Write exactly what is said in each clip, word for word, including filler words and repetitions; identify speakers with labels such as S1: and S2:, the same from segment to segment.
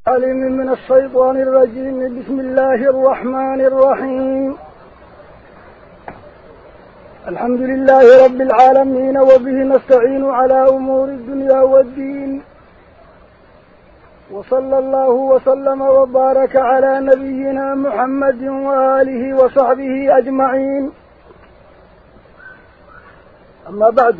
S1: عليم من الشيطان الرجيم. بسم الله الرحمن الرحيم. الحمد لله رب العالمين وبه نستعين على أمور الدنيا والدين، وصلى الله وسلم وبارك على نبينا محمد وآله وصحبه أجمعين. أما بعد،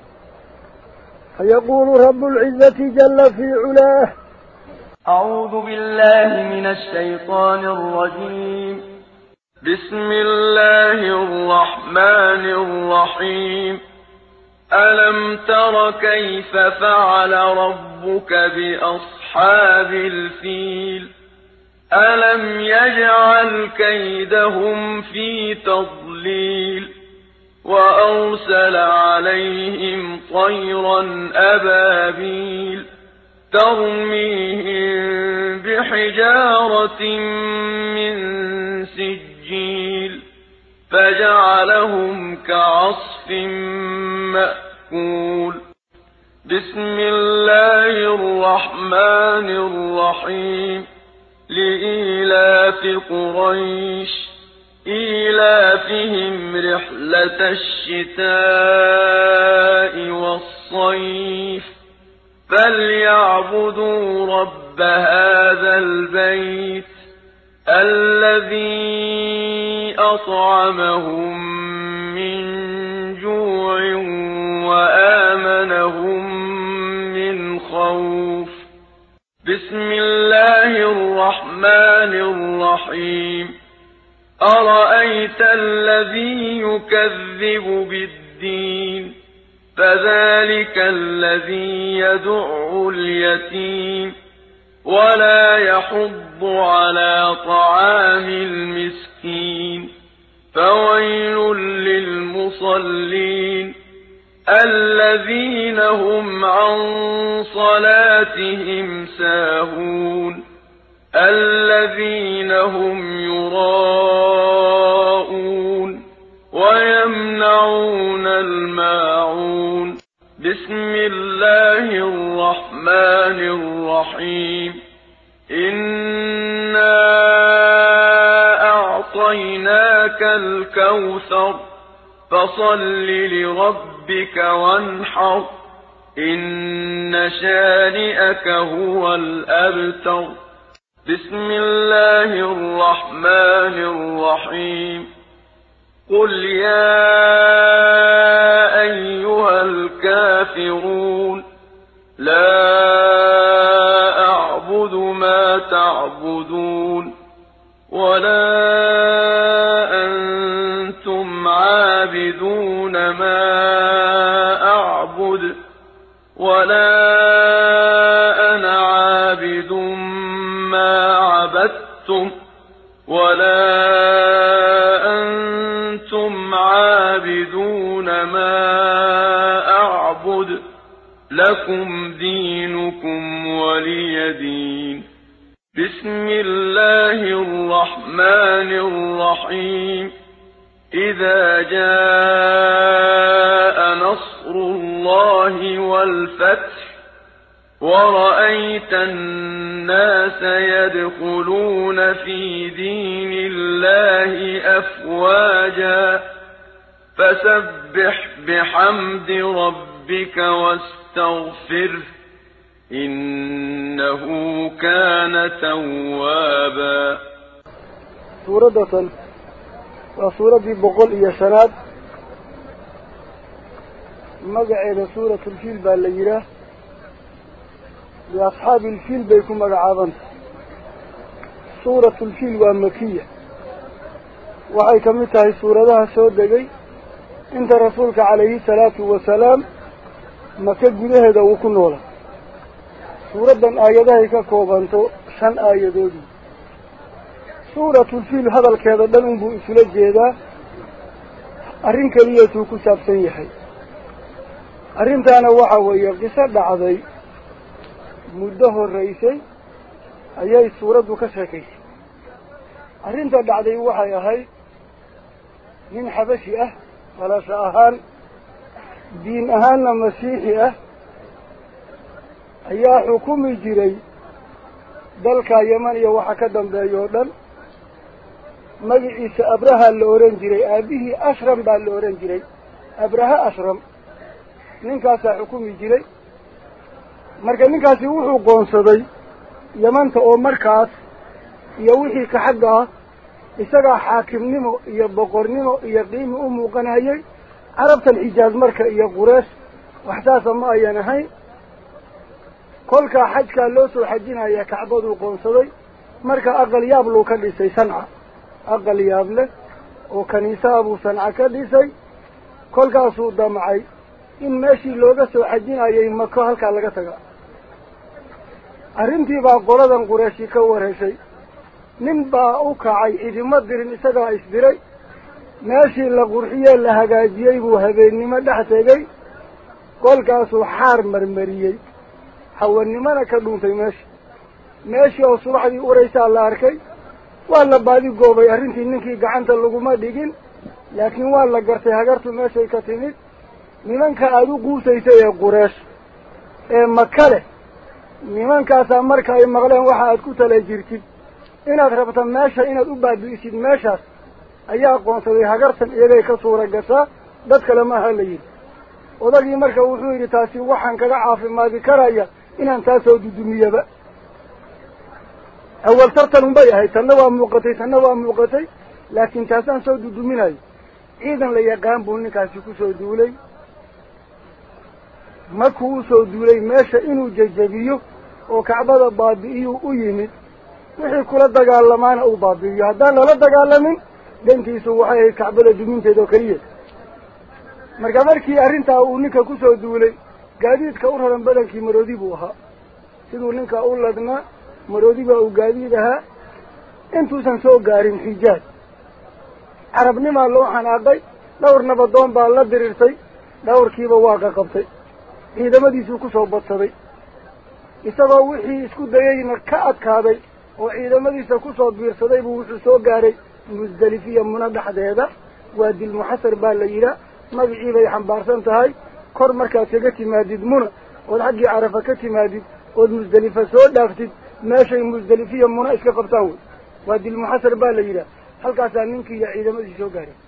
S1: فيقول رب العزة جل في علاه:
S2: أعوذ بالله من الشيطان الرجيم. بسم الله الرحمن الرحيم. ألم تر كيف فعل ربك بأصحاب الفيل؟ ألم يجعل كيدهم في تضليل وأرسل عليهم طيرا أبابيل ترميهم بحجارة من سجيل فجعلهم كعصف مأكول. بسم الله الرحمن الرحيم. لإيلاف قريش إيلافهم رحلة الشتاء والصيف فليعبدوا رب هذا البيت الذي أطعمهم من جوع وآمنهم من خوف. بسم الله الرحمن الرحيم. أرأيت الذي يكذب بالدين؟ فذلك الذي يدع اليتيم ولا يحض على طعام المسكين. فويل للمصلين الذين هم عن صلاتهم ساهون الذين هم يراءون ويمنعون الماعون. بسم الله الرحمن الرحيم. إنا أعطيناك الكوثر فصل لربك وانحر إن شانئك هو الأبتر. بسم الله الرحمن الرحيم. قل يا أيها الكافرون لا أعبد ما تعبدون ولا أنتم عابدون ما أعبد ولا أنا عابد ما عبدتم ولا أنتم عابدون ما أعبد لكم دينكم ولي دين. بسم الله الرحمن الرحيم. إذا جاء نصر الله والفتح ورأيت الناس يدخلون في دين الله أفواجا فسبح بحمد ربك واستغفره إنه كان توابا.
S1: سورة وسورة بقول يا شناد مقعد سورة الفيل بالليلة لأصحاب الفيل بيكون مقعبا. سورة الفيل ومكية وحي كمتها سورة لها سودة انت رسولك عليه الصلاة والسلام مكة قده وكن ولا سورة آياتها كوبانتو شن آياتو دي. سورة الفيل هذا الكذا دلن بو إسلا جيدا أرين كليتو كساب سيحي أرين تانا وحاوية قصة دعضي مده الرئيسي أيها سورة كساكي أرين تدعضي وحايا هاي من حبشي أه ولا شاهان دين أهان مسيحي أه أيها حكومي جري dalka Yemen iyo waxa ka dambeeyo dhan magaciisa Abraha la oran jiray aabihii Ashram baa la oran jiray Abraha Ashram ninkaas xukumi jiray marka ninkaasi wuxuu qoonsaday Yemanta oo markaas iyo wixii ka xagga isaga xaakimnimo iyo boqornimo iyo qiimo u muuqanayay carabtan Xijaaz marka iyo Quraysh waxtaas ma ayaan ahayn kolka xajka loo soo xajinaya Kacbadu qoonsaday marka aqal yaab loo ka dhisay Sanca aqal yaab leh oo kaniisa Abu Sanca ka dhisay kolkaasuu damcay in meeshii looga soo xajinayay Maka halka laga taga arrintii baa qoladan Quraysh ka wareysay nin baa u kacay idima dirin isaga isdiray meeshii la qurxiyay la hagaajiyay buu habeenimo dhex tegay kolkaasuu xaar marmariyay hawanimana ka dhuuntay meeshii meeshii oo subaxdii uraysaa la arkay waa la baadi goobay arrintii ninkii gacanta laguma dhigin laakiin waa la gartay hagartu meeshay ka timid nimanka aad u quusaysay ee Quraysh ee Maka leh nimankaasaa marka ay maqleen waxa aad ku tala jirtid inaad rabto meesha inaad u baabi'isid meeshaas ayaa qoonsaday hagartan iyagay ka suura gashaa dad kale ma aha la yidhi odagii marka wuxuu yidhi taasi waxaan kaga caafimaadi karaya inaan taasoo dudumiyaba awal tartan unbay ahayd tanna waa muuqatay tanna waa muuqatay laakiin taasaan soo duduminayo ciidan la yaqaan buu ninkaasi kusoo duulay markuu usoo duulay meesha inuu jajabiyo oo Kacbada baabi'iyo u yimid wixii kula dagaalamaana uu baabi'iyo haddaan lala dagaalamin dantiisu waxay Kacbada duminteeda kaliya marka markii arrintaa uu ninka kusoo duulay gaadiidka u raran badankii maroodi buu ahaa siduu ninka u ladnaa maroodi baa uu gaadiid ahaa intuusan soo gaarin Xijaaz carabnimaa loo xanaaqay dhowr nabadoon baa la dirirtay dhowrkiiba waa ka qabtay ciidamadiisuu kusoo badsaday isagoo wixii isku dayayna ka adkaaday oo ciidamadiisa kusoo biirsaday buu wuxuu soo gaaray Musdalifiya Muna dhexdeeda waa dil muxasar baa la yidhaa magacii bay xambaarsan tahay kor markaad kaga timaadid Muna ood xaggii Carafa ka timaadid ood Musdalifa soo dhaaftid meeshay Musdalifiya Muna iska qabtaan wey waa dil muxasar baa la yidhaa halkaasaa ninkii iyo ciidamadiisi soo gaaray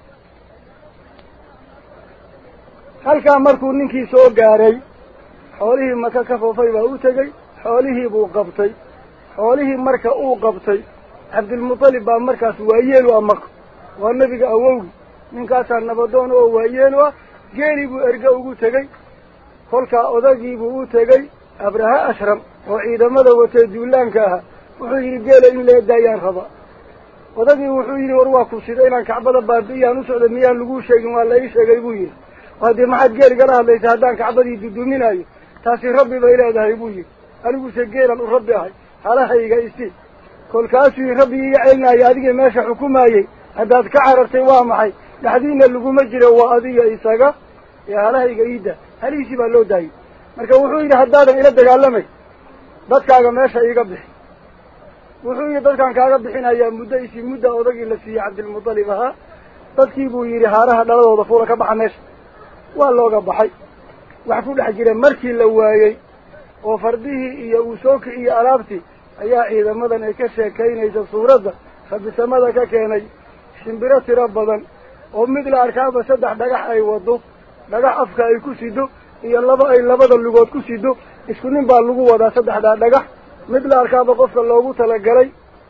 S1: halkaa markuu ninkii soo gaaray xoolihii Maka ka foofay baa u tegey xoolihii buu qabtay xoolihii marka uu qabtay Cabdilmutalib baa markaas waayeelu ah Maka waa nabiga awowgi ninkaasaa nabadoon oo waayeelu ah geeli buu erga ugu tegey kolkaa odagii buu u tegey Abraha Ashram oo ciidamada watay duulaanka ahaa wuxuu yidhi geela in lee daayaan raba odagii wuxuu yidhi war waa ku sida inaan Kacbada baabi'iyaan u socda miyaan lagu sheegin waa la ii sheegay buu yidhi haddii maxaad geeligala hadlaysa haddaan Kacbadii duduminayo taasi rabbi bay leedahay buu yidhi aniguse geelan u rabbi ahay halahayga isi kolkaasuu rabbi iga celinaya adigii meesha xukumayey haddaad ka carartay waa maxay dhaxdiina laguma jiro waa adiga isaga ee halahayga iida halihiisii baa loo daayay marka wuxuu yidhi haddaadan ila dagaalamay dadkaaga meesha iiga bixi wuxuu yidhi dadkaan kaaga bixinayaa muddo isii mudda odagii la siiyey Cabdilmutalib ahaa dadkii buu yidhi haaraha dhaladooda fuula ka baxa meesha waa looga baxay wax ku dhex jira markii la waayey oo fardihii iyo uu soo kiciyey alaabtii ayaa ciidamadan ay ka sheekaynaysa suuradda rabbi samada ka keenay shimbiro tiro badan oo mid la arkaaba saddex dhagax ay wado dhagax afka ay ku sido iyo laba ay labada lugood ku sido isku nin baa lagu wadaa saddexdaa dhagax mid la arkaaba qofka loogu talagalay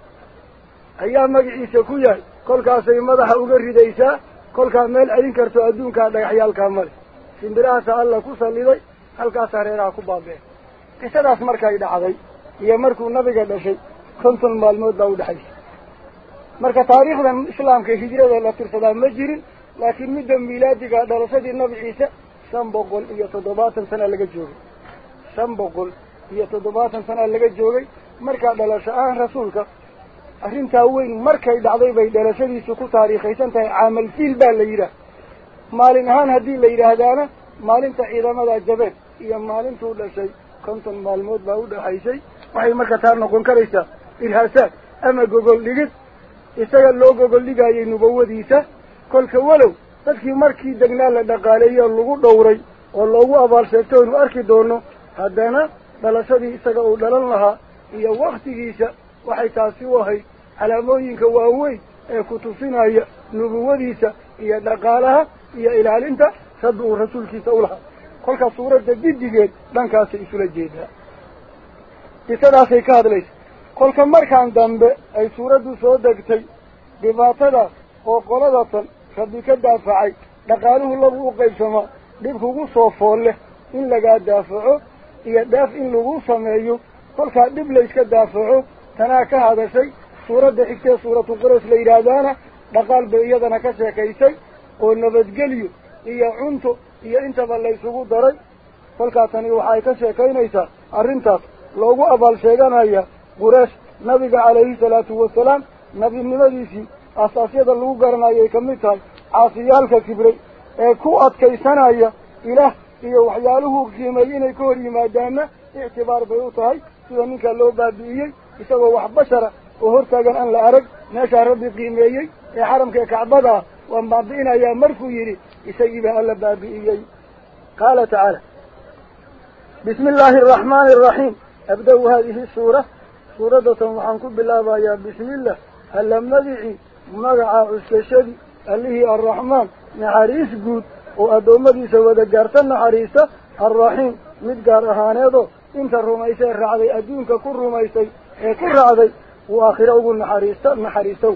S1: ayaa magaciisa ku yahay kolkaasay madaxa uga ridaysaa kolkaa meel celin karto adduunkaa dhagaxyaalkaa male shimbirahaasa alla ku salliday halkaasaa reeraha ku baabeen qisadaas markay dhacday iyo markuu nabiga dhashay konton maalmood baa u dhexaysay marka taariikhdan islaamka hijrada la tirsadaa ma jirin laakiin midda miilaadiga dhalashadii nabi ciise shan boqol iyo toddobaatan sana laga joogay shan boqol iyo toddobaatan sana laga joogay markaa dhalasho ahaan rasuulka arrintaa weyn markay dhacday bay dhalashadiisu ku taariikhaysan tahay caamal fiil baa la yidhaah maalin ahaan haddii la yidhaahdaana maalinta ciidamada jabeen iyo maalintuu dhashay konton maalmood baa u dhaxaysay waxay marka taa noqon karaysaa irhaasaad ama gogol dhigid isaga loo gogol dhigayay nubawadiisa kolka walow dadkii markii degnaa la dhaqaaleeyo lagu dhowray oo loogu abaal sheegto inu arki doono haddana dhalashadii isaga uu dhalan lahaa iyo waktigiisa waxay taasi u ahayd calaamooyinka waaweyn ee ku tusinaya nubuwadiisa iyo dhaqaalaha iyo ilaalinta rabbi uu rasuulkiisa u lahaa kolka suuradda giddigeed dhankaasay isula jeedaa qisadaasay ka hadlaysa kolka markaan dambe ay suuraddu soo degtay dhibaatadaas oo qoladatan rabbi ka daafacay dhaqaaluhu lagu u qaybsamaa dhib kugu soo fool leh in lagaa daafaco iyo dhaaf in lagu sameeyo kolkaa dhib layska daafaco tanaa ka hadashay suuradda xigtee suuratu quraysh la yidhaahdaana dhaqaal bay iyadana ka sheekaysay oo nabadgelyo iyo cunto iyo intaba laysugu daray kolkaa tani waxay ka sheekaynaysaa arrintaas loogu abaal sheeganaya quraysh nabiga calayhi salaatu wasalaam nabinimadiisii asaasyada lagu garanayay ka mid tahay caasiyaalka kibray ee ku adkaysanaya ilaah iyo waxyaaluhu qiimay inay ka hor yimaadaanna ictibaar bay u tahay sida ninka loo baabi'iyey isagoo wax bashara oo hortaagan aan la arag meeshaa rabbi qiimeeyey ee xaramka kacbada ah waan baabi'inayaa markuu yidhi isagii baa alla baabi'iyey qaala tacaala bismi illaahi araxmaani araxiim abda-u haadihi suura suuradatan waxaan ku bilaabayaa bismillah alla magicii magaca cuskashadii allihii arraxmaan naxariis guud oo addoommadiisa wada gaarta naxariista arraxiim mid gaar ahaaneedoo inta rumaysee raacday adduunka ku rumaysay ee ku raacday uu aakhiro ugu naxariista naxariisow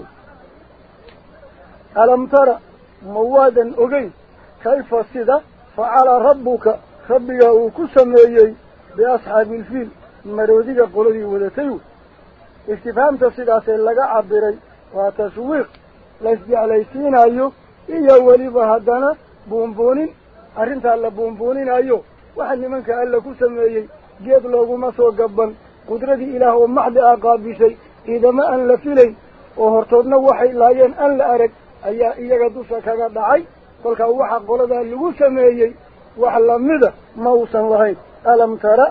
S1: alam tara ma waadan ogeyn kayfa sida facala rabbuka rabbiga uu ku sameeyey biasxaabi ilfiil maroodiga qoladii wadatay wey istifhaamta sidaasee laga cabiray waa tashwiiq laysjeclaysiinayo iyo weliba haddana buunbuunin arrintaa la buunbuuninayo waxa nimanka alla ku sameeyey geed looguma soo gaban qudradii ilaah oo maxdi ah qaabishay ciidamo aan la filayn oo hortoodna waxay laayeen aan la arag ayaa iyaga dusha kaga dhacay kolkaa waxa qoladaa lagu sameeyey wax lamida ma uusan lahayn alam tara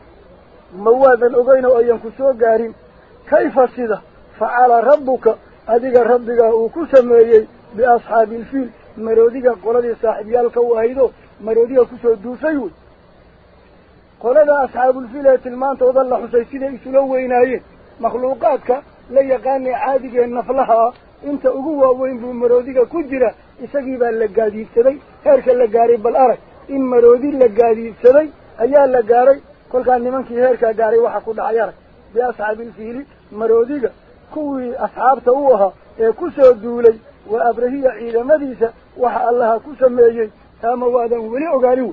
S1: ma waadan ogeyn oo ayan ku soo gaarin kayfa sida facala rabbuka adiga rabbigaa uu ku sameeyey biasxaabi ilfiil maroodiga qoladii saaxiibyaalka u ahaydo maroodiga kusoo duusay wey qolada asxaabulfiil ee tilmaantooda la xusay siday isula weynaayeen makhluuqaadka la yaqaanay caadigee naflaha ah inta ugu waaweyn buu maroodiga ku jira isagii baa la gaadiidsaday heerka la gaaray bal arag in maroodi la gaadiidsaday ayaa la gaaray kolkaa nimankii heerkaa gaaray waxa ku dhacay arag biasxaabilfiili maroodiga kuwii asxaabta u ahaa ee ku soo duulay waa abrahiya ciidamadiisa waxa allaha ku sameeyey taama waadan weli ogaanin wey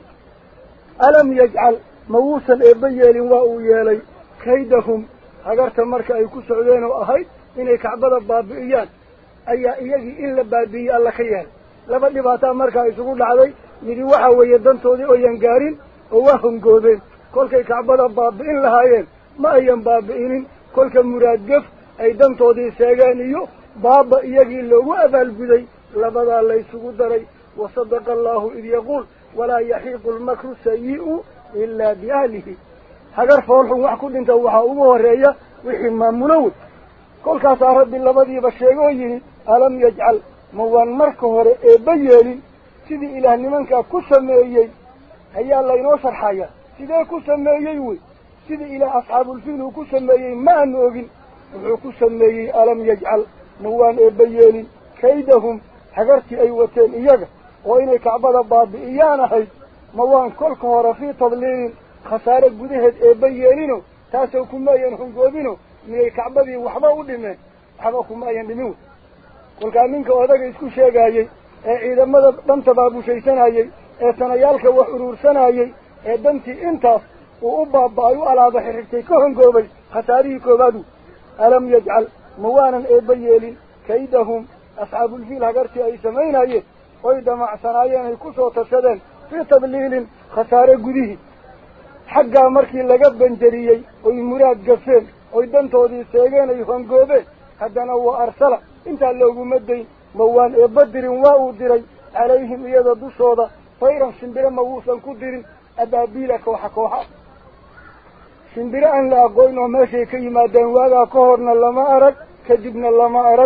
S1: alam yajcal ma wuusan eebba yeelin waa uu yeelay kaydahum hagarta marka ay ku socdeen oo ahayd inay kacbada baabi'iyaan ayaa iyagii in la baabi'iyey alla ka yeelay laba dhibaataa markaa isugu dhacday midi waxa weeye dantoodii ooyan gaarin oo waa hongoobeen kolkay kacbada baabi'in lahaayeen ma ayan baabi'inin kolka muraadgaf ay dantoodii seegeen iyo baaba iyagii loogu abaalguday labadaa laysugu daray wasadaqa allahu id yaquul walaa yaxiiqu lmakru sayi'u ilaa biahlihi hagar foolxun wax ku dhinta waxaa ugu horeeya wixii maamulo wey kolkaasaa rabbi labadiiba sheegoo yidhi alam yajcal ma waan marka hore eebba yeelin sidii ilaah nimankaa ku sameeyey ayaa laynoo sharxayaa sidee ku sameeyey wey sidii ilaah asxaabulfiil uu ku sameeyey ma aanu ogin wuxuu ku sameeyey alam yajcal ma waan eebba yeelin kaydahum hagartii ay wateen iyaga oo inay kacbada baabi'iyaan ahayd ma waan kolka hore fii tadliilin khasaare gudaheed eebba yeelino taasoo kuma ayan hongoobino miyay kacbadii waxba u dhimeen waxba kuma ayan dhimin wey kolkaa ninka odaga isku sheegayey ee ciidamada dhan tabaabushaysanayey ee sanayaalka wax uruursanayey ee dantii intaas uu u baaba-ay u alaaba xirigtay ka hongoobay khasaarihii koowaad wey alam yajcal ma waanan eebba yeelin kaydahum asxaabulfiil hagartii ay samaynayeen oy damacsanaayeen ay ku soo tashadeen fii tadliilin khasaare gudihii xaggaa markii laga banjariyey oy muraad gafeen oy dantoodii seegeen ay hongoobeen haddana waa arsala intaa looguma dayn ma waan eebba dirin waa uu diray calayhim iyada dushooda tayran shimbiro ma wuusan ku dirin abaabiila kooxa kooxa shimbiro aan la aqoyn oo meeshay ka yimaadeen waagaa ka horna lama arag kadibna lama arag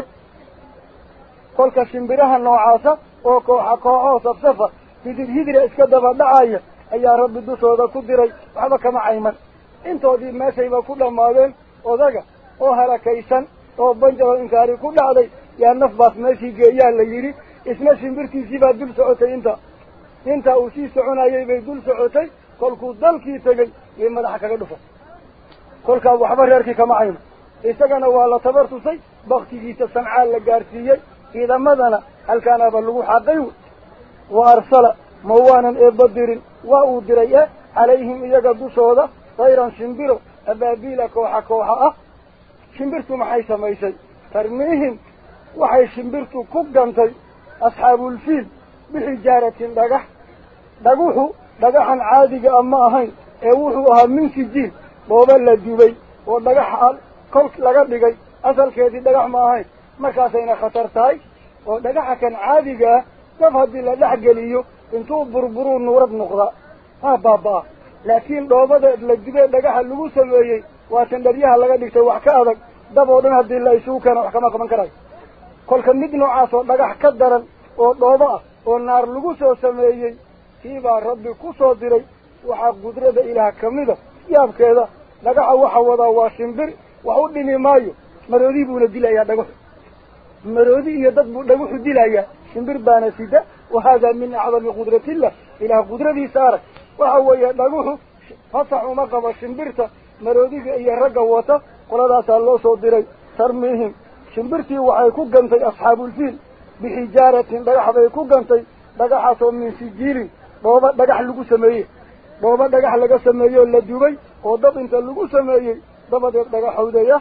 S1: kolka shimbiraha noocaasa oo kooxa kooxoo safsafa hidir hidira iska daba dhacaya ayaa rabbi dushooda ku diray waxba kama cayman intoodii meeshayba ku dhammaadeen odaga oo harakaysan oo banjaro inkaari ku dhacday yaa naf baas meeshii geeyaa la yidhi isna shimbirtiisii baa dul socotay inta intaa uu sii soconayay bay dul socotay kolkuu dalkii tegey yay madaxa kaga dhufay kolkaa waxba reerkii kama cayno isagana waa la tabar tusay baktigiisa sancaa la gaarsiiyey ciidamadana halkaanaaba lagu xaqay wa arsala ma waanan eebba dirin waa uu diray e calayhim iyaga dushooda tayran shimbiro abaabiila kooxa kooxa ah shimbirtu maxay samaysay tarmiihim waxay shimbirtu ku gantay asxaabulfiil bixijaaratin dhagax dhaguxu dhagaxan caadiga ah ma ahayn ee wuxuu ahaa min sijiil dhooba la dubay oo dhagax kol laga dhigay asalkeedii dhagax ma ahayn markaasayna khatar tahay oo dhagaxa kan caadiga ah daf haddii la dhex geliyo intuu burburuu nuurad noqda ha baaba-a laakiin dhoobada la dubee dhagaxa lagu sameeyey waa tan dharyaha laga dhigtay wax ka adag dab oo dhan haddii la isugu keeno wax kama qaban karayo kolka mid noocaas oo dhagax ka daran oo dhoobo ah oo naar lagu soo sameeyey kii baa rabbi ku soo diray waxaa qudrada ilaah ka mida yaabkeeda dhagaxa waxa wadaa waa shimbir wax u dhimi maayo maroodi buuna dilayaa dhagaxu maroodi iyo dad buu dhagaxu dilayaa shimbir baana sida wahada min acdami qudratillah ilaah qudradiisa arag waxa weeye dhagaxu fasax uma qabo shimbirta maroodiga iyo ragga wata qoladaasaa loo soo diray tarmiihim shimbirtii waxay ku gantay asxaabulfiil bixijaaratin dhagax bay ku gantay dhagaxaasoo min sijiilin dhooba dhagax lagu sameeyey dhooba dhagax laga sameeyey oo la dubay oo dab inta lagu sameeyey dabadeed dhagaxowdaya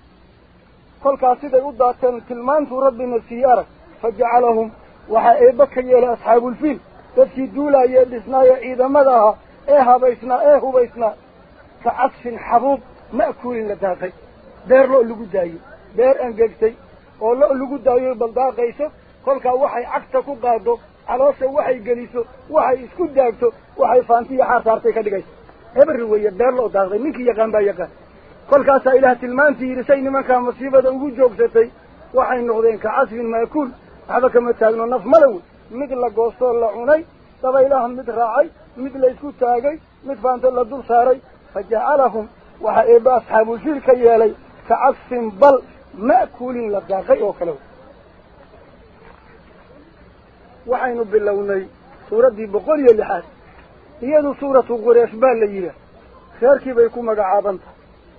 S1: kolkaas siday u daateen tilmaantuu rabbina sii arag fajacalahum waxaa eebba ka yeelay asxaabulfiil dadkii duulaaya ee dhisnaaya ciidamada ahaa ee habaysnaa ee hubaysnaa ka casfin xabuub ma'kuulin la daaqay beer lo' lagu daayey beer angegtay oo lo' lagu daayoy baldaaqayso kolkaa waxay cagta ku qaado caloosha waxay geliso waxay isku daagto waxay faantiya xaar saartay ka dhigayso hebri weeye beer lo' daaqday ninkii yaqaan baa yaqaan kolkaasaa ilaah tilmaantii yidhi say nimankaa masiibada ugu joogsatay waxay noqdeen ka casfin ma'kuul waxba kama taagno naf malaw mid la goostoo la cunay dabaylaha mid raacay mid la isku taagay mid faanto la dul saaray fajacalahum waxaa eebba asxaabulfiil ka yeelay ka casfin bal ma'kuulin la daaqay oo kale waxaynu bilownay suuraddii boqol iyo lixaad iyadu suuratu qureesh baa la yidhaah reerkii bay ku magacaaban tahay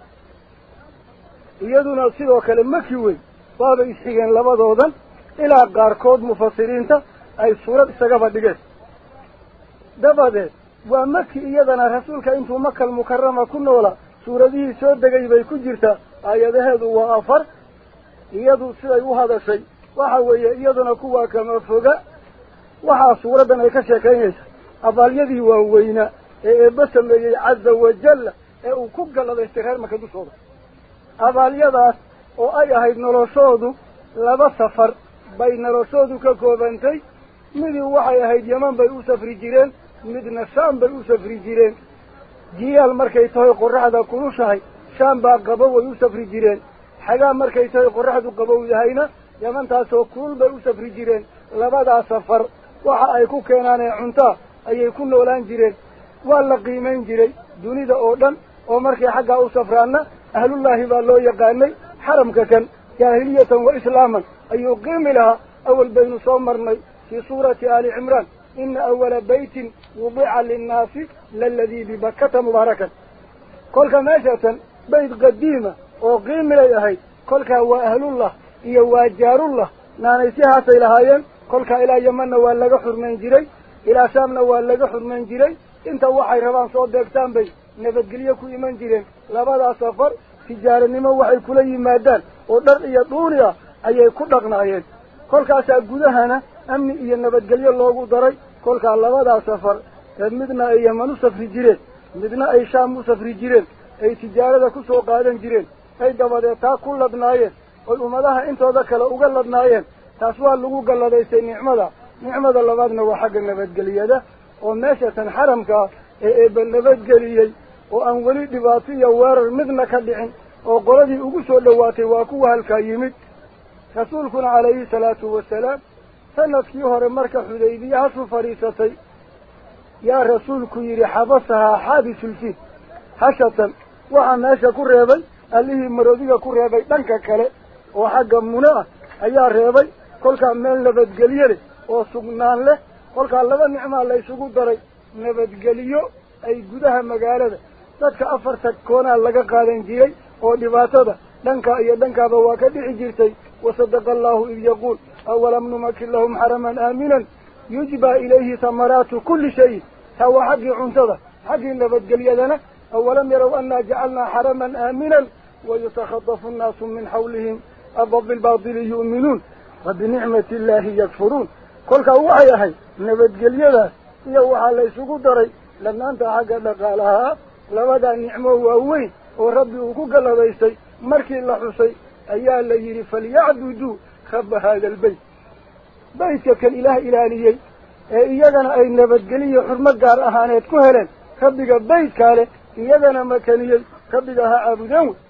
S1: iyaduna sidoo kale maki wey waabay isxigeen labadoodan ilaa qaarkood mufasiriinta ay suurad isagaba dhigeen dabadeed waa maki iyadana rasuulka intuu makal mukarama ku noola suuradihii soo degay bay ku jirtaa aayadaheedu waa afar iyadu siday u hadashay waxa weeye iyaduna kuwaa kama foga waxaa suuraddan ay ka sheekaynaysa abaalyadii waaweynaa ee eebba sameeyey caza wajalla ee uu ku galladaystay reer maka dushooda abaalyadaas oo ay ahayd noloshoodu laba safar bay noloshoodu ka koobantay midii waxay ahayd yeman bay u safri jireen midna shaam bay u safri jireen jiyaal markay tahay qorraxda kulushahay shaam baa qabow way u safri jireen xagaa markay tahay qorraxdu qabow yahayna yemantaasoo kulul bay u safri jireen labadaa safar waxa ay ku keenaanee cuntaa ayay ku noolaan jireen waa la qiimayn jiray dunida oo dhan oo markay xaggaa u safraanna ahlullaahi baa loo yaqaanay xaramka kan jaahiliyatan wa islaaman ayuu qiimi lahaa awal baynu soo marnay fii suurati aali cimraan ina awala baytin wudica linnaasi laladii bibakata mubaarakan kolka meeshatan bayt qadiima oo qiimilay ahayd kolkaa waa ahlullah iyo waa jaarullah naanay si haasay lahaayeen kolkaa ilaa yemanna waa laga xurmayn jiray ilaa shaamna waa laga xurmayn jiray inta waxay rabaan soo deegtaan bay nabadgelyo ku iman jireen labadaa safar tijaaranimo waxay kula yimaadaan oo dhar iyo dhuuni ah ayay ku dhaqnaayeen kolkaasaa gudahana amni iyo nabadgelyo loogu daray kolkaa labadaa safar ee midna ay yeman u safri jireen midna ay shaam u safri jireen ay tijaarada ku soo qaadan jireen ay dabadeed taa ku ladnaayeen oy ummadaha intooda kale uga ladnaayeen taas waa lagu galladaystay nicmada nicmada labaadna waa xagga nabadgeliyada oo meesha tan xaramkaa ee eebba nabadgeliyey oo aan weli dhibaato iyo weerar midna ka dhicin oo qoladii ugu soo dhowaatay waa kuwa halkaa yimid rasuulkuna calayhi salaatu wasalaam sanadkii hore marka xudaybiye hashu fadhiisatay yaa rasuulku yidhi xabasahaa xaabisulfiil hashatan waxaa meesha ku reebay allihii maroodiga ku reebay dhanka kale oo xagga muna ah ayaa reebay kolkaa meel nabadgelyo leh oo sugnaan leh kolkaa laba nicmaa la isugu daray nabadgelyo ay gudaha magaalada dadka afarta koonaa laga qaadan jiray oo dhibaatada dhanka iyo dhankaaba waa ka dhici jirtay wasadaqa allahu id yaquul awalam numakin lahum xaraman aaminan yujbaa ilayhi thamaraatu kulli shayin taa waa xaggii cuntada xaggii nabadgelyadana awalam yarow annaa jacalnaa xaraman aaminan wayutakhadafu annaasu min xawlihim aba bilbaatili yu'minuun wa binicmati illaahi yakfuruun kolkaa waxay ahayd nabadgelyadaas iyo waxaa la isugu daray lanaanta xagga dhaqaalahaa labadaa nicmo waaweyn oo rabbi uu ku galladaystay markii la xusay ayaa la yidhi falyacbuduu rabba haada albeyt beytka kan ilaah ilaaliyey ee iyagana ay nabadgeliyo xurmo gaar ahaaneed ku heleen rabbiga beytkaa leh iyagana makaniyey rabbiga ha caabudeen wey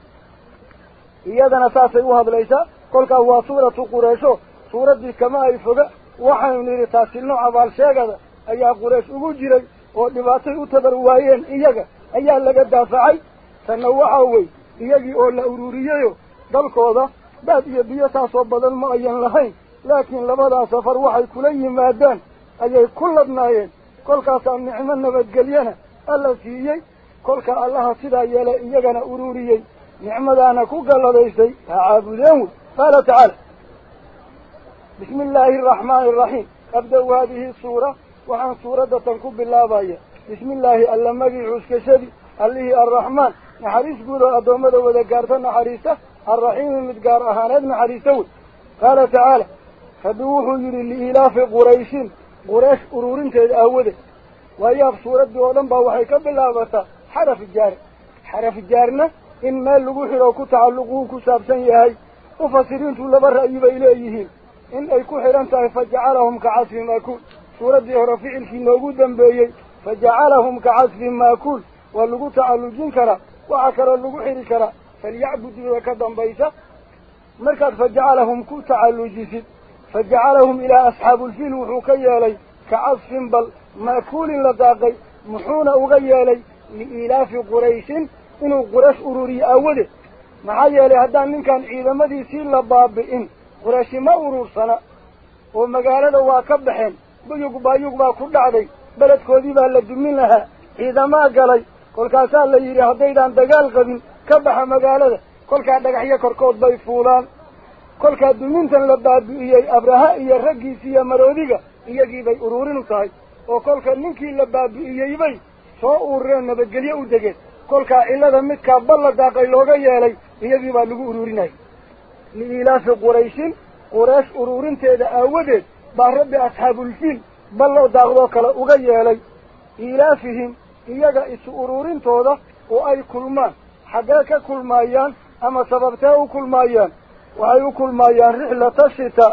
S1: iyadana saasay u hadlaysaa kolkaa waa suuratu qureysho suuraddii kama ay foga waxaynu nidhi taasi nooc abaalsheegada ayaa qureesh ugu jiray oo dhibaatay u tabar waayeen iyaga ayaa laga daafacay tanna waxaa wey iyagii oo la ururiyeyo dalkooda baad iyo biyo taasoo badan ma ayan lahayn laakiin labadaa safar waxay kula yimaadaan ayay ku ladnaayeen kolkaasaa nicmo nabadgelyana alla siiyey kolka allaha sidaa yeelay iyagana ururiyey nicmadaana ku galladaystay ha caabudeen wey qaala tacaala bismi illaahi araxmaani araxiim abda-u haadihi suura waxaan suuraddatan ku bilaabaya bismi illaahi alla magii cuskashadii allihii arraxmaan naxariis guud oo addoommada wada gaarta naxariista arraxiimi mid gaar ahaaneed naxariista wey qaala tacaala rabbi wuxuu yidhi liilaafi qurayshin quraysh ururinteeda aawadeed waayaab suuraddii oo dhan baa waxay ka bilaabataa xaraf jaar xaraf jaarna in meel lagu xidho ku tacalluquu ku saabsan yahay mufasiriintu laba ra'yi bay leeyihiin in ay ku xidhan tahay fajacalahum ka casfin maakuul suuraddii hore ficilkii noogu dambeeyey fajacalahum ka casfin maakuul waa lagu tacallujin karaa waxaa kaloo lagu xidhi karaa falyacbuduuda ka dambaysa markaad fajacalahum ku tacallujisid fajacalahum ilaa asxaabulfiil wuxuu ka yeelay ka casfin bal maakuulin la daaqay muxuuna uga yeelay liilaafi qurayshin inuu quraysh ururiyo aawadeed maxaa yeelay haddaan ninkan ciidamadiisii la baabi'in qurayshi ma urursana oo magaalada waa ka baxeen buyug baayug baa ku dhacday beledkoodii baa la dumin lahaa ciidamaa galay kolkaasaa la yidhi haddaydaan dagaal qabin ka baxa magaalada kolkaa dhagaxyo korkood bay fuulaan kolkaa dumintan la baabi'iyey abraha iyo raggiisi iyo maroodiga iyagii bay ururin u tahay oo kolka ninkii la baabi'iyey bay soo urureen nabadgelyo u degeen kolkaa cillada midkaa bal la daaqay looga yeelay iyagii baa lagu ururinayay liilaafi qurayshin quraysh ururinteeda aawadeed baa rabbi asxaabulfiil bal loo daaqdoo kale uga yeelay iilaafihim iyaga isu ururintooda oo ay kulmaan xaggee ka kulmaayaan ama sababtee u kulmaayaan waxay u kulmaayaan rixlata shita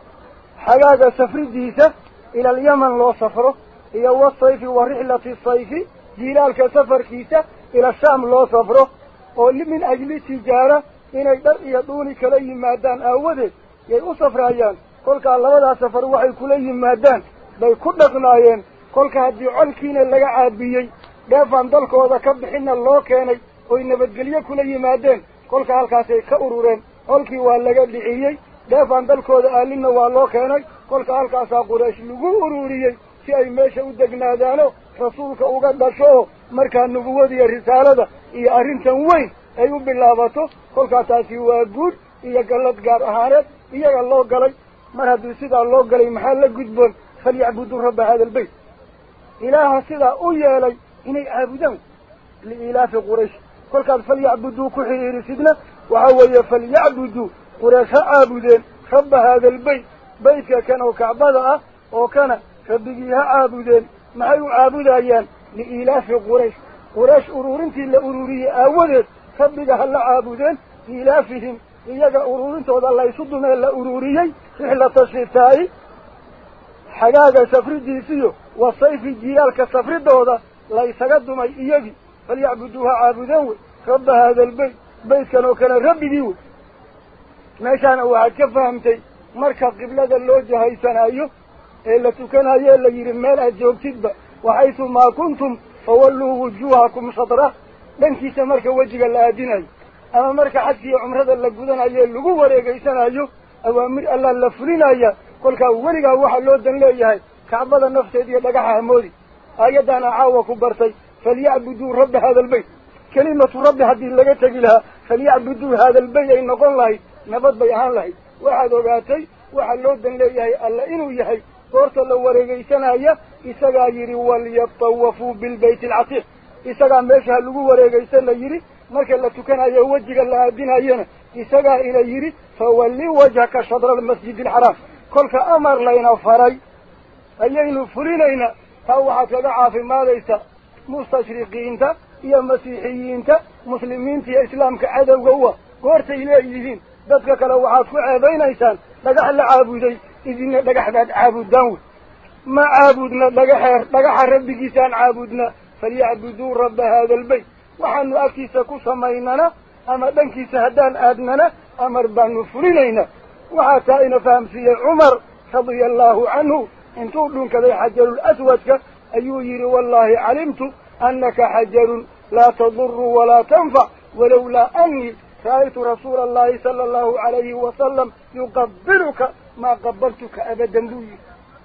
S1: xagaaga safridiisa ila alyaman loo safro iyo wasayfi wa rixlati sayfi jiilaalka safarkiisa ila shaam loo safro oo min ajli tijaara inay dhar iyo dhuuni kala yimaadaan aawadeed yay u safraayaan kolkaa labadaa safar waxay kula yimaadaan bay ku dhaqnaayeen kolka haddii colkiina laga caabiyey dheefaan dalkooda ka bixinna loo keenay oy nabadgelyo kula yimaadeen kolka halkaasay ka urureen colkii waa laga dhiciyey dheefaan dalkooda aalinna waa loo keenay kolka halkaasaa quraysh lagu ururiyey si ay meesha u degnaadaano rasuulka uga dhasho oo markaa nubuwada iyo risaalada iyo arrintan weyn ay u bilaabato kolkaa taasi waa guud iyo gallad gaar ahaaneed iyaga loo galay mar haddii sidaa loo galay maxaa la gudboon falyacbuduu rabba hada albeyt ilaaha sidaa u yeelay inay caabudaan liilaafi quraysh kolkaad falyacbuduu ku xidhiirisidna waxaa weeye falyacbuduu quraysh ha caabudeen rabba hada albeyt beytka kan oo kacbada ah oo kana rabbigii ha caabudeen maxay u caabudayaan liilaafi quraysh quraysh ururintii la ururiyey aawadeed rabbiga ha la caabudeen ilaafihim iyaga ururintooda laysu dumee la ururiyey rixlata shitaa'i xagaaga safridiisiyo wasayfi jiyaalka safridooda laysaga dumay iyagii falyacbuduu ha caabudeen wey rabba hada albeyt beytkan oo kale rabbigii wey meeshaana waxaad ka fahamtay marka qiblada loo jahaysanayo ee la tukanayo ee la yidhi meel aad joogtidba waxaysumaa kuntum fawalluu wujuuhakum shadra dhankiisa marka wejiga la aadinayo أما مركا حكي عمره اللقودان أيه اللقو وريقيسان أيه أوامر الله اللفلين أيه قولك أوليقا واحد لودن ليه كعبض النفس دي لقاها مودي أيضا عاوة كبرتي فليعبدوا رب هذا البيت كلمة رب هذه اللي تقولها فليعبدوا هذا البيت إن نقول الله نبض بيهان الله واحد وقاتي واحد لودن ليه ألا إنو يحي قورت لو وريقيسان أيه إساقا يري وليطوفوا بالبيت العتيق إساقا ماشها اللقو وريقيسان يري marka la tukanayo wajiga la aadinayna isaga ila yiri fawalli wajhaka shadra al-masjid al-haram kolka amar layna faray ayaynu fulinayna taw waxa kaga caafimaadaysa mustashriqiinta iyo masiixiyiinta muslimiinta iyo islaamka cadawga waa goorta ileeyihiin dadka kale waxa ku ceebaynaysan dhagax la caabuday idina dhagaxdaad caabudaan ma caabudna dhagax dhagax rabbigiisaan caabudna falyabudu rabb hada al-bayt waxaanu agtiisa ku samaynana ama dhankiisa haddaan aadnana amar baanu fulinayna waxaa taa ina fahamsiiyey cumar radia allahu canhu intuu dhunkaday xajarul aswadka ayuu yidhi wallaahi calimtu annaka xajarun laa taduru walaa tanfac walowlaa annii ra'aytu rasuula allahi sala allahu calayhi wasalam yuqabiluka maa qabaltuka abadan buu yidhi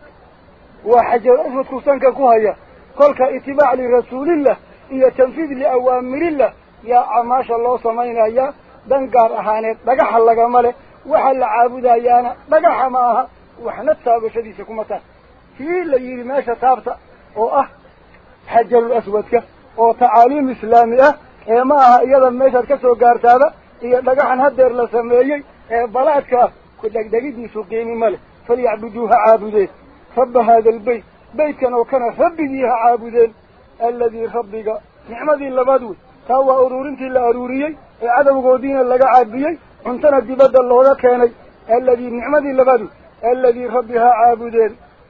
S1: waa xajarul aswadku sanka ku haya kolka itibaac lirasuulillah iyo tanfiid liawaamirillah yaa camaasha loo samaynaya dan gaar ahaaneed dhagaxa lagama leh waxa la caabudayaana dhagaxa ma aha waxna taabashadiisa kuma tahay kii la yidhi meesha taabta oo ah xajarul aswadka oo tacaaliim islaami ah ee ma aha iyada meeshaad ka soo gaartaaba iyo dhagaxan hadeer la sameeyey ee balaadka ah ku dhegdhegidiisu qiimi ma leh falyacbuduuha caabudeen rabba hada albayt baytkan oo kana rabbigii ha caabudeen الذي ربك نعمدي لبادوي تاوى أرورنتي لأروريي عدو قودين لقى عابيي عنتنا دباد الله كاني الذي نعمدي لبادوي الذي ربها عابدين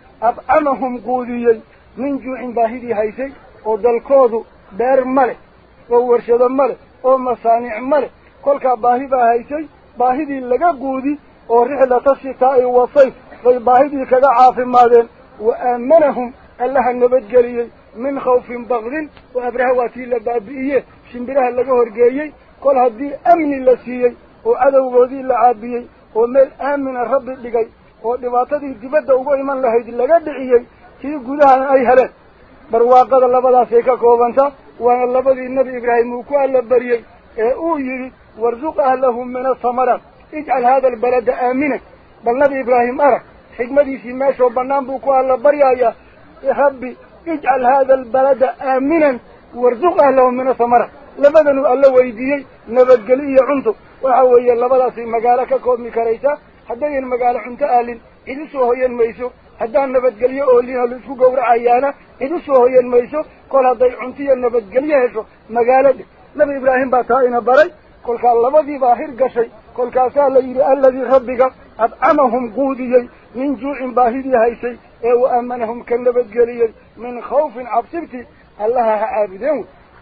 S1: أطعمهم قوديي من جوع باهدي هايسي ودالكوضو دار ملك وورشد ملك ومصانع ملك كلك باهبا هايسي باهدي لقى قودي ورحلة الشتاء والصيف باهدي كذا عافي مادين وآمنهم الله النبت قليل من خوف بغض وأبرها واتي لبابئية شنبرها لقهر جايي كل هدي أمن اللسيي وعدو وذي اللعابيي ومال آمن الرب اللقاي ودباطته تبدأ وإيمان لهيد اللقادعيي كي قدها أي هلات برواقض الله بدا سيكا كوبانتا وانا الله بدي النبي إبراهيم وكوال لبريي او يري وارزق أهلهم من الثمرات اجعل هذا البلد آمنا بل نبي إبراهيم أرى حكمتي في ماشي وبنام بوكوال لبريي يا ربي اجعل هذا البلد آمنا وارزق أهلهم من الثمرات لبدنوا الله ويديي نبت قلية عنده وحوية لبدا في مقالك كومي كريسا حدين المقالة عنت أهل إذا سوه ينميسو حدان نبت قلية أولينا لسو قور عيانا إذا سوه ينميسو قول هذا عنتي النبت قلية هشو مقالة نبي إبراهيم باتائنا بري قل قال لبدي باهر قشي قل كاسال يري الذي ربك أطعمهم قوديي من جوع باهدي هايسي وأمنهم كنبت قليل من خوف عبسبتي الله عابدين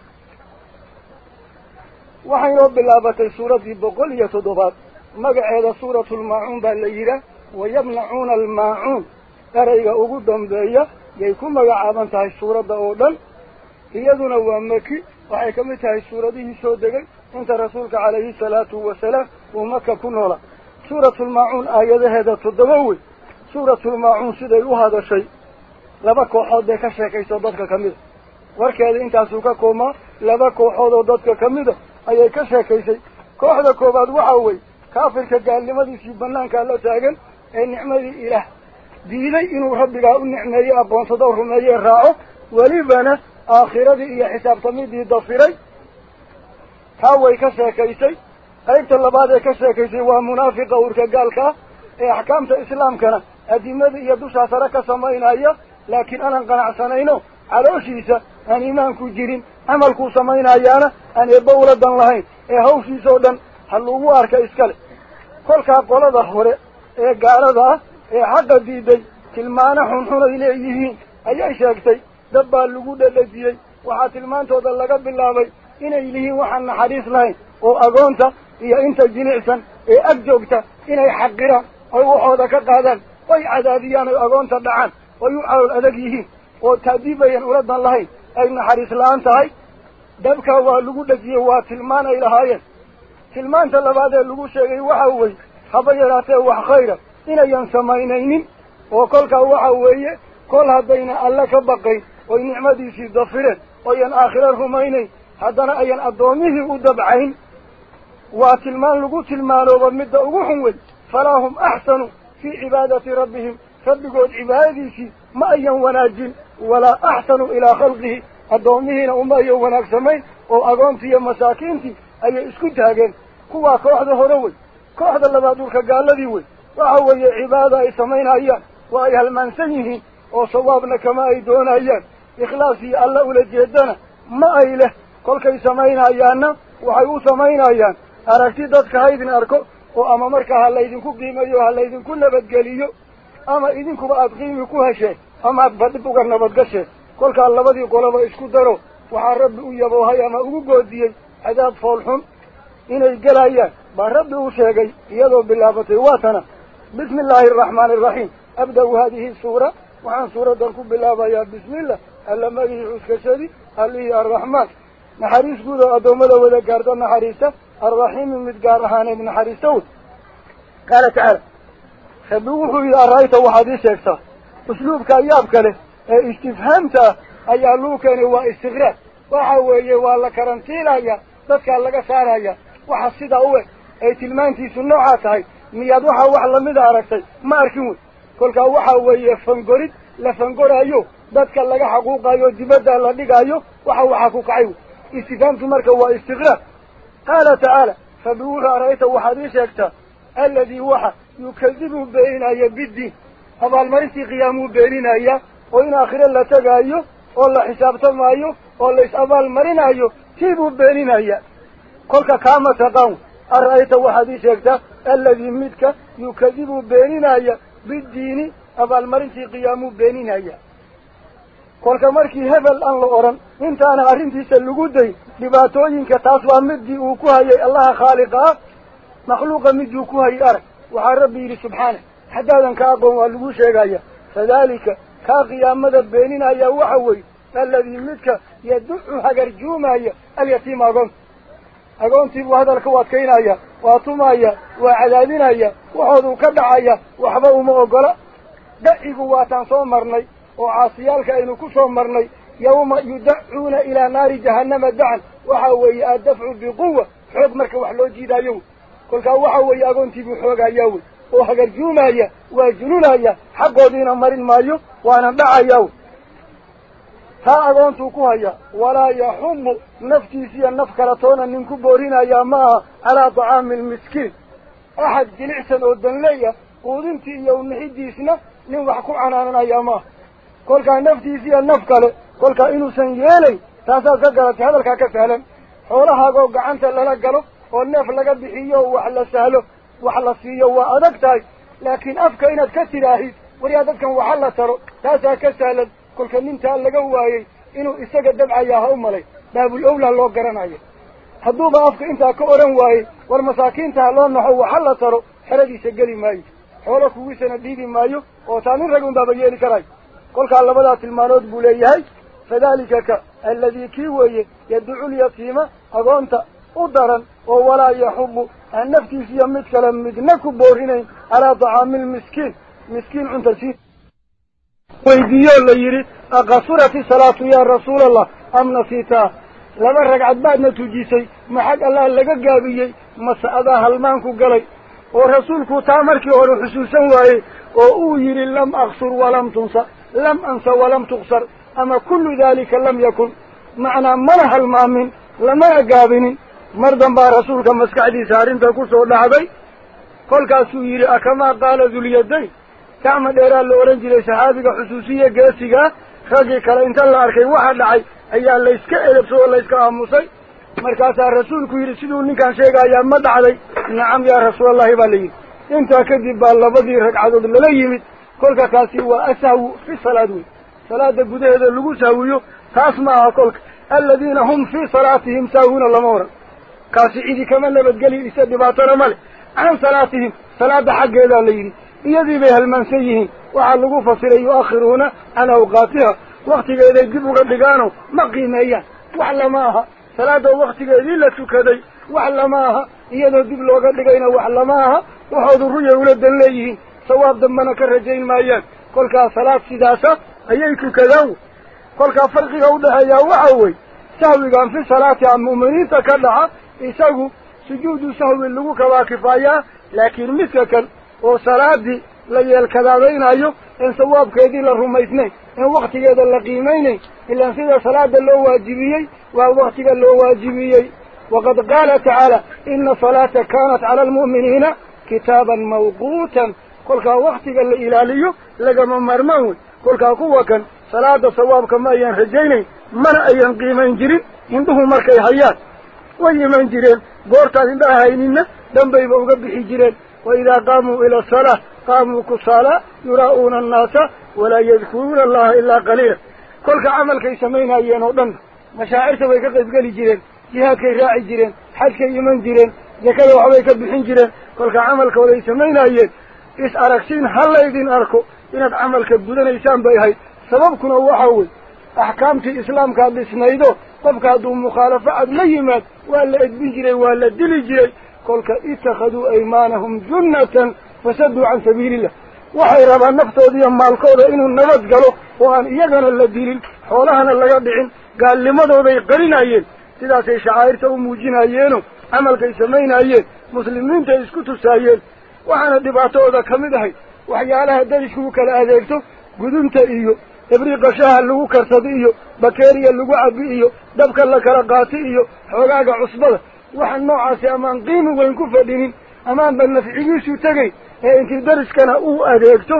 S1: وحين رب الله بطي سورة بقولية ضباط مقعد سورة الماعون بالليلة ويمنعون الماعون أرأيك أقودهم بأيه يكون مقعبا تهي السورة دعودا هيذنا ومكي وحيكمتها السورة دي سودك انت رسولك عليه الصلاة والسلام ومكة كنولا سورة الماعون آيات هذا تدبوي سورة الماعون سيديو هذا الشيء لبا كوحود دي كشاكيسو دادك كميدة warkeeda intaasuu ka koomaa laba kooxood oo dadka ka mid a ayay ka sheekaysay kooxda koobaad waxa weeye kaafirka gaalnimadiisii banaankaa la taagan ee nicmadii ilaah diiday inuu rabbigaa u nicmeeyo aqoonsado rumeeye raaco welibana aakhiradii iyo xisaabtamidii dafiray taa way ka sheekaysay qaybta labaad ee ka sheekaysay waa munaafiqa urka gaalka ah ee axkaamta islaamkana adimada iyo dushaa sare ka samaynaya laakiin aanan qanacsanayno calooshiisa aan iimaanku jirin camalkuu samaynayaana aan eebba ula dan lahayn ee hawshiisa oo dhan ha lagu arka iskale kolkaa qolada hore ee gaalada ah ee xaqa diiday tilmaana xunxun ay leeyihiin ayay sheegtay dab baa lagu dhadhajiyey waxaa tilmaantooda laga bilaabay inay yihiin waxaan naxariis lahayn oo agoonta iyo inta jilicsan ee ag joogta inay xaqiraan oy waxooda ka qaadaan oy cadaadiyaan oy agoonta dhacaan oy u calool adag yihiin oo taadiibayan ula dan lahayn ay naxariis la-aan tahay dabka waa lagu dhajiyey waa tilmaan ay lahaayeen tilmaanta labaad ee lagu sheegay waxa weeye haba yaraatee wax khayra inayan samaynaynin oo kolkaa waxa weeye kol haddayna alle ka baqayn oy nicmadiisii dafireen oyan aakhira rumaynayn haddana ayan addoomihii u dabcayn waa tilmaan lagu tilmaanooba midda ugu xun wey falaa hum axsanu fii cibaadati rabbihim rabbigood cibaadadiisii ma ayan wanaajin walaa axsanu ilaa khalqihi addoomihiina uma ayan wanaagsamayn oo agoontii iyo masaakiintii ayay isku taageen kuwaa kooxda hore wey kooxda labaad dhulka gaaladii wey waxa weeye cibaada ay samaynayaan waa ay halmaansan yihiin oo sawaabna kama ay doonayaan ikhlaas iyo alla ula jeedana ma ay leh kolkay samaynayaanna waxay u samaynayaan aragti dadka haydin arko oo ama markaa ha laydinku qiimeeyo ha laydinku nabadgeliyo ama idinkuba aada qiimi ku hesheen ama aad badhib uga nabadgasheen kolkaa labadii qoloba isku daro waxaa rabbi u yaboohay ama ugu goodiyey cadaab foolxun inay gelayaan baa rabbi u sheegay iyadoo bilaabatay waatana bismi illaahi araxmaani araxiim abda-u haadihi suura waxaan suuradan ku bilaabayaa bismillah alla magihii cuskashadii allihii arraxmaan naxariis guud oo addoommada wada gaarta naxariista arraxiimi mid gaar ahaaneed naxariista wey qaala tacaala rabbi wuxuu yidhi arayta waxaad ii sheegtaa usluubka yaab kale ee istifhaamta ah ayaa luu keenay waa istiqraar waxa weeye waa la karantiilaya dadkaa laga saaraya waxa sidaa u eg ay tilmaantiisu noocaa tahay miyaad waxaa wax lamida aragtay ma arkin wey kolkaa waxa weeye fangorid la fangoraayo dadka laga xaquuqayo dibadda la dhigaayo waxa waxaa ku kacay wey istifhaamtu marka waa istiqraar qaala tacaala rabbi wuxuu arayta waxaad ii sheegtaa alladii waxa yukadibu beeninaya biddiin abaalmarintii qiyaamuu beeninaya oo in aakhire la tegaayo oo la xisaabtamaayo oo la is abaalmarinayo tii buu beeninaya kolka kaama taqaan arayta waxaad ii sheegtaa alladii midka yukadibu beeninaya biddiini abaalmarintii qiyaamuu beeninaya kolka markii hebel aan la odhan intaana arrintiisa lagu day dhibaatooyinka taas waa midii uu ku hayay allaha khaaliqa ah makhluuqa miduu ku hayay arag waxaa rabbi yidhi subxaana haddaadan ka aqoon waa lagu sheegaya fadaalika kaa qiyaamada beeninaya waxa weeye alladii midka yaducu hagarjuumaya alyatiima agoonta agoontii buu hadalka u adkaynaya waa tumaya waa cadaadinaya waxooduu ka dhacaya waxba uma ogola dacigu waataan soo marnay oo caasiyaalka aynu ku soo marnay yawma yudacuuna ilaa naari jahannama dacan waxa weeye addafcu biquwa xoog marka wax loo jiidaayo wey kolkaa waxa weeye agoontii buu xoogayaa wey oo hagarjuumaya waa jununaya xaqoodiina marin maayo waana dhacayaa wey taa agoontuu ku haya walaa yaxumu naftiisiiyo naf kala toona nin ku boorinayaa ma aha calaa tacaami almiskiin axad jilicsan oo danleya quudintii iyo unixidiisna nin wax ku canaananayaa maaha kolkaa naftiisiiyo naf kale kolkaa inuusan yeelayn taasaad ka garatay hadalkaa ka sahlan xoolahaagoo gacanta lala galo oo neef laga bixiyo wax la sahlo wax la siiyo waa adag tahay laakiin afka inaad ka tidhaahid waryaa dadkan waxa la taro taasaa ka sahlan kolka nintaa laga waayey inuu isaga dabcayaa ha u malay baabul owlaa loo garanayo hadduuba afka intaa ka odhan waayey war masaakiinta ha loo naxo waxa la taro xeradiisa geli maayo xoolo kuwiisana dhiibi maayo oo taa nin rag un baaba yeeli karayo kolkaa labadaa tilmaanood buu leeyahay fadaalika ka alladii kii weeye yaducu lyatiima agoonta u daran oo walaa yaxubu aan naftiisiiyo mid kale midna ku boorinayn calaa tacaami lmiskiin miskiin cuntarsiin weydiiyoo la yidhi aqasurati salaatu yaa rasuula allah am nasiitaa laba ragcad baadna tujisay maxag allah laga gaabiyey mase adaa halmaanku galay oo rasuulku taa markii hore xusuusan waayey oo uu yidhi lam aqsur walam tunsa lam ansa walam tuqsar ama kullu daalika lam yakun macnaa mana halmaamin lamana gaabinin mar dambaa rasuulka maskaxdiisa arrinta ku soo dhacday kolkaasuu yidhi akamaa qaala dulyadayn gacma dheeraa la odhan jiray saxaabiga xusuusiya geesigaa raggii kale inta la arkay waxa dhacay ayaa layska edabsay oo layska aamusay markaasaa rasuulku yidhi siduu ninkaan sheegayaa ma dhacday nacam yaa rasuulallahi baa la yidhi intaa kadib baa labadii ragcadood lala yimid kolka kaasi waa asahwu fi salaad wey salaada gudaheeda lagu sahwiyo taas ma aha kolka aladiina hum fii salaatihim saahuna lama oran kaasi cidi kama nabadgeli isa dhibaatona male can salaatihim salaada xaggeedaa la yidhi iyadii bay halmaansan yihiin waxaa lagu fasiray yu-akhiruuna can awqaatiha waktigeeday dib uga dhigaano ma qiimeeyaan wax lama aha salaada waktigeedii la tukaday وعلماها يدو دب لوغا دغينا وعلماها وحوض الرؤيا ولد ليهين ثواب دمنا كرجين مايان كلكا صلاة سداسة أييك كذاو كلكا فرقي قودها يا وعوي سهوي قام في صلاة المؤمنين تكدعا يساقوا سجود سهوي اللغو كواكفايا لكن مثلك وصلاة دي لي الكذابين أيو إن ثواب كيدي للرميتنين إن وقت يد اللقيمين إلا أن سيدا صلاة اللو واجبيي ووقت اللو واجبيي وقد قال تعالى إن صلاة كانت على المؤمنين كتابا موقوتا كلك وقت الإلالي لقم مرمون كلك قوة كان صلاة صواب كما ينحجيني من أين قيمين جرين عنده مركي حيات ويمن جرين قورتا عندها هينين دنبي بوقبحي جرين وإذا قاموا إلى الصلاة قاموا كالصلاة يراؤون الناس ولا يذكرون الله إلا قليلا كلك عمل كي سمينا أيان ودن مشاعر سويك قذقلي جرين جهاد كي راعي جرين حج كي يمن جرين زكاة وحويك بحين جرين كلك عمل كولي سمينا أيان إس أركسين هلا يدين أركو إنك عمل كبدون إيسان بيهاي سببكنا وحاول أحكامتي الإسلام كان بسنايدو قبك دون مخالفة عدليمات ولا إدبين جري ولا دلي جري كلك اتخذوا أيمانهم جنة فسدوا عن سبيل الله وحي ربا نفتو دي مالكودا إنه النبات قالوا وأن إيقنا اللديل حولهنا اللي يدعين قال لماذا ذي قرين أيين سيداسي شعائر توموجين أيينو عمل كيسمين أيين مسلمين تيسكتوا سايين وحنا دبعتو ذا كمدهي وحيالها دارشكو كالأذيكتو قدمت إيو إبريق شاها اللغو كرتد إيو بكيريا اللغو عبي إيو دبك اللكرقاتي إيو حقاق عصبه وحن نوعاسي أمان قيمي وينكو فدينين أمان بالنفعيوشو تغي انت درس كان او أذيكتو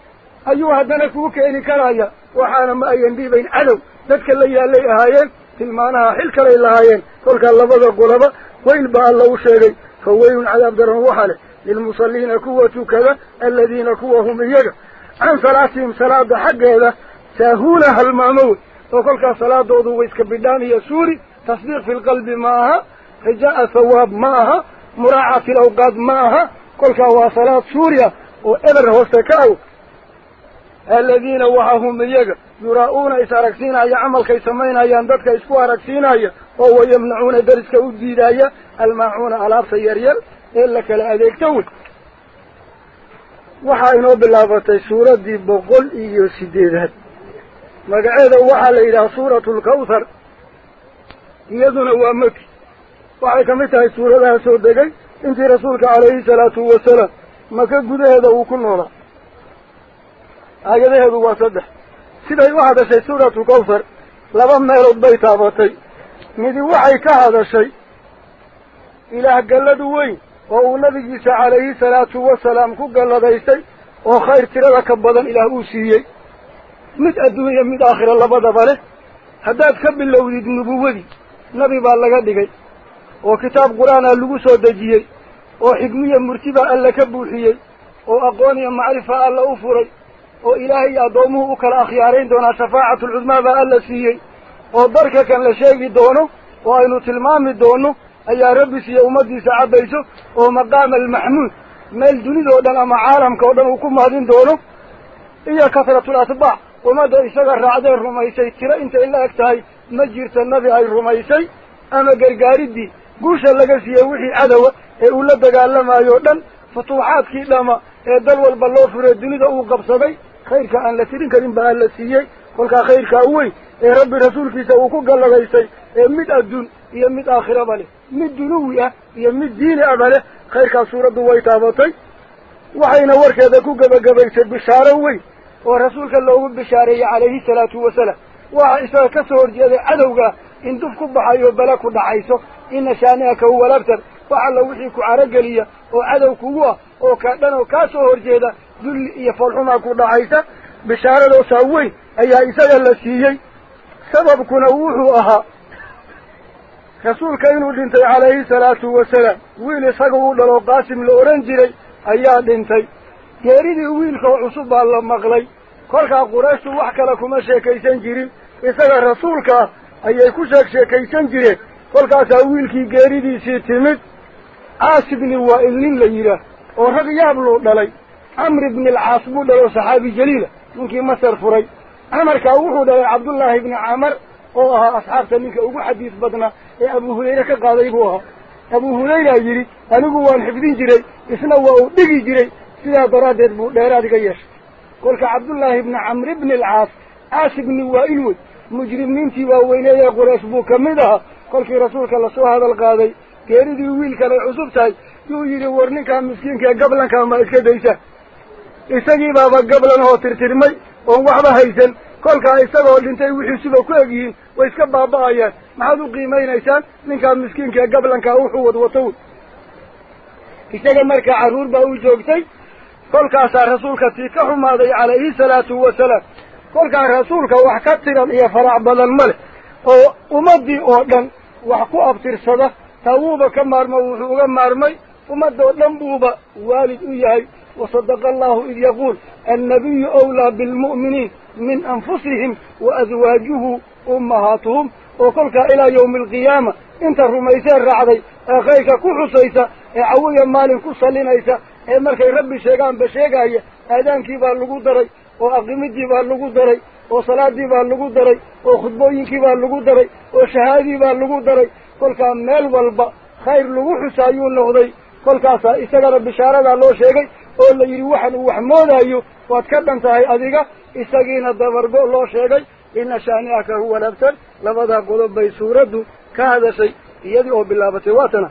S1: أيوها دنكو كيني كرايا وحانا ما أين دي بين عدو ذاتك اللي يالي أهايين تلمانها حلك لي الأهايين قولك اللبضة قلبة ويل بقى الله شيري فويل عذاب درهم وحاله للمصلين كوة كذا الذين كوهم إيجا عن صلاتهم صلاة حق هذا ساهولها المعمول وقولك صلاة دوضو ويسكبدان هي سوري تصديق في القلب معها رجاء ثواب معها مراعاة في الأوقات معها كلك هو صلاة سوريا وإبر هوستكاو الذين وحهم إيجا يراؤون إساركسين أي عمل كيسمين أي أنددك إسكوا ركسين أي وهو يمنعون درسك أديد الماعون على سيريال إلا كالأذيك تود وحاينو بالله سورة دي بقول إيو سيديدات مقعيدا وحال إلى سورة الكوثر يدنا وأمكي وحي كمتها سورة لها سودكي انت رسولك عليه الصلاة والسلام ما كقد هذا وكل نورا هذا هذا وصدح سيدي واحد شيء سورة الكوثر لما يرد بيت أبطي مدي وحي كهذا الشيء إله قلد وين وهو نبي عليه الصلاة والسلام كقلد يستي وخير ترى كبدا إلى أوسيي مت الدنيا مت آخر الله بدا بله هذا تكبل لو ذي النبوة نبي بالله قدي وكتاب قرآن اللغوس ودجيي وحكمية مرتبة ألا كبوحيي وأقواني معرفة ألا أفري وإلهي أدومه أكل أخيارين دون شفاعة العظمى ألا سيي وضرك كان لشيء دونه وأينو تلمام دونه أي ربي سي أمدي سعبيسه ومقام المحمود ميل دوني دودان أما عالم كودان وكم هذين دونه إيا كثرة الأطباع وماذا إساق الرعدين رميسي ترى إنت إلا أكتهي مجيرت النبي أي رميسي أما قرقاردي قوشا لقسي وحي عدوة أولا دقال لما يودن فتوحات كي لما دلو البلوفر الدنيا دو قبصدي خير كأن لترين كريم بأن لسيي قولك خير كأوي ربي رسولك سوكو قال لغيسي مد الدون يمد آخر أبالي مد دنوية يمد دين أبالي خير كسورة دويتابطي وحين ورك هذا كو قبل قبل بشارة وي ورسولك الله بشارة عليه الصلاة والسلام وإذا كسر جل عدوغا إن دفك بحيو بلاك ودعيسو إن شانئك هو لابتر وعلى وحيك عرقلية وعدوك هو وكادنا وكاسو هرجيدا ذل يفرحونك ودعيسا بشارة لو سوي أي إساء اللسيي سبب كنووه أها رسول كينو دينتي عليه الصلاة والسلام ويلي ساقو دلو قاسم لأورنجري أيها دينتي يريد ويلك وعصب الله مغلي كلك قراشت وحكا لكم شيكيسان جيرين إساق رسولك أي كوشك شيكيسان جيرين كلك ساويلكي قيريدي سيتمد عاصبني وإلين ليرا ورق يابلو دلي عمرو بن العاص بو دلو صحابي جليلة ممكن مصر فري عمر كاوحو دلي عبد الله بن عمر oo aha asxaabta ninka ugu xadiis badna ee Abu Hurayra ka qaaday buu ahaa أبو هريرة يري أنا جوان حفظين جري إسنا ودقي جري سيدا درادت بو ديرات قيش قولك عبد الله بن عمرو بن العاص عاص بن وائل مجرمين تي ووينيا قريش بو كمدها قولك رسولك الله سو هذا القاضي geeridii wiilkan ay cusub tahay yuu yidhi war ninkaan miskiinkae gablankaa ma iska daysa isagii baaba gablan oo tirtirmay oon waxba haysan kolkaa isagoo dhintay wixii siba ku egyihiin way iska baaba'ayaan maxaad u qiimaynaysaan ninkaan miskiinkae gablankaa wuxuu wadwato isaga markaa carruur baa u joogtay kolkaasaa rasuulka tii ka xumaaday calayhi salaatu wasalaam kolkaa rasuulka wax ka tiran iyo farac badan ma leh oo ummaddii oo dhan wax ku abtirsada تاوبا كمارما وحوغا مارمي ومدو دنبوبا والد إياهي وصدق الله إذ يقول النبي أولى بالمؤمنين من أنفسهم وأزواجه أمهاتهم وقلك إلى يوم القيامة انت الرميسان رعضي أخيك كحسيسا عويا مال كسلينيسا مركي ربي شيغان بشيغايا آدان كيبا اللقو دري وأقيمت ديبا اللقو دري وصلاة ديبا اللقو دري وخطبوين كيبا اللقو دري وشهادي با اللقو دري كل كان مال والبا خير لوح سايون نغضي كل كاسا إستقر بشارة الله شيء أولا يروحن وحمودا أيو واتكدن تهي أذيقا إستقين الدبرقو الله شيء إن شانئك هو الأبتر لفظها قلوب بي سورة كهذا شيء يدعو بالله بتواتنا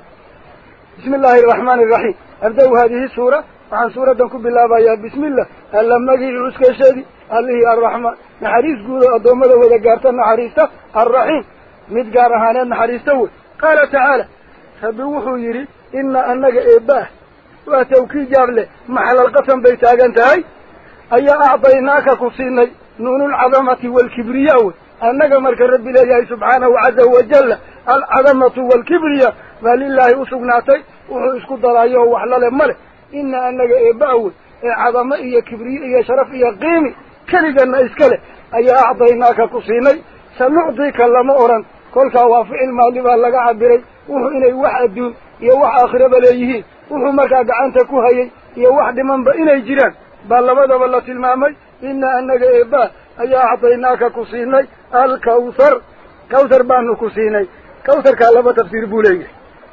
S1: بسم الله الرحمن الرحيم أبدأوا هذه السورة عن سورة كب الله بايا بسم الله ألم نجي العسك الشادي اللي الرحمن نحريس قولوا أدومده وذكارتا نحريسته الرحيم متقارهانا نحريسته قال تعالى فبوحوا يري إن أنك إباه وتوكي جابله محل القسم بيتاقن تهي أي أعطيناك كسيني نون العظمة والكبرياء أنك مرك رب الله سبحانه وعز وجل العظمة والكبرياء فلله أسقناتي وحسك الضلايا وحلال الملك إن أنك إباه عظمة إيا كبرياء إيا شرف إيا قيمي كلجا إسكاله أي أعطيناك كسيني سنعطيك لما أوران كل كوافع المال بالله عبري وهو إني واحد دون يا واحد آخر بليه وهو مركا قعنت كوهي يا واحد من بإني جيران بالله بدا بالله تلمامي إن أنك إباه أي أعطيناك كسيني الكوثر كوثر بانو كسيني كوثر كالبا تفسير بوليه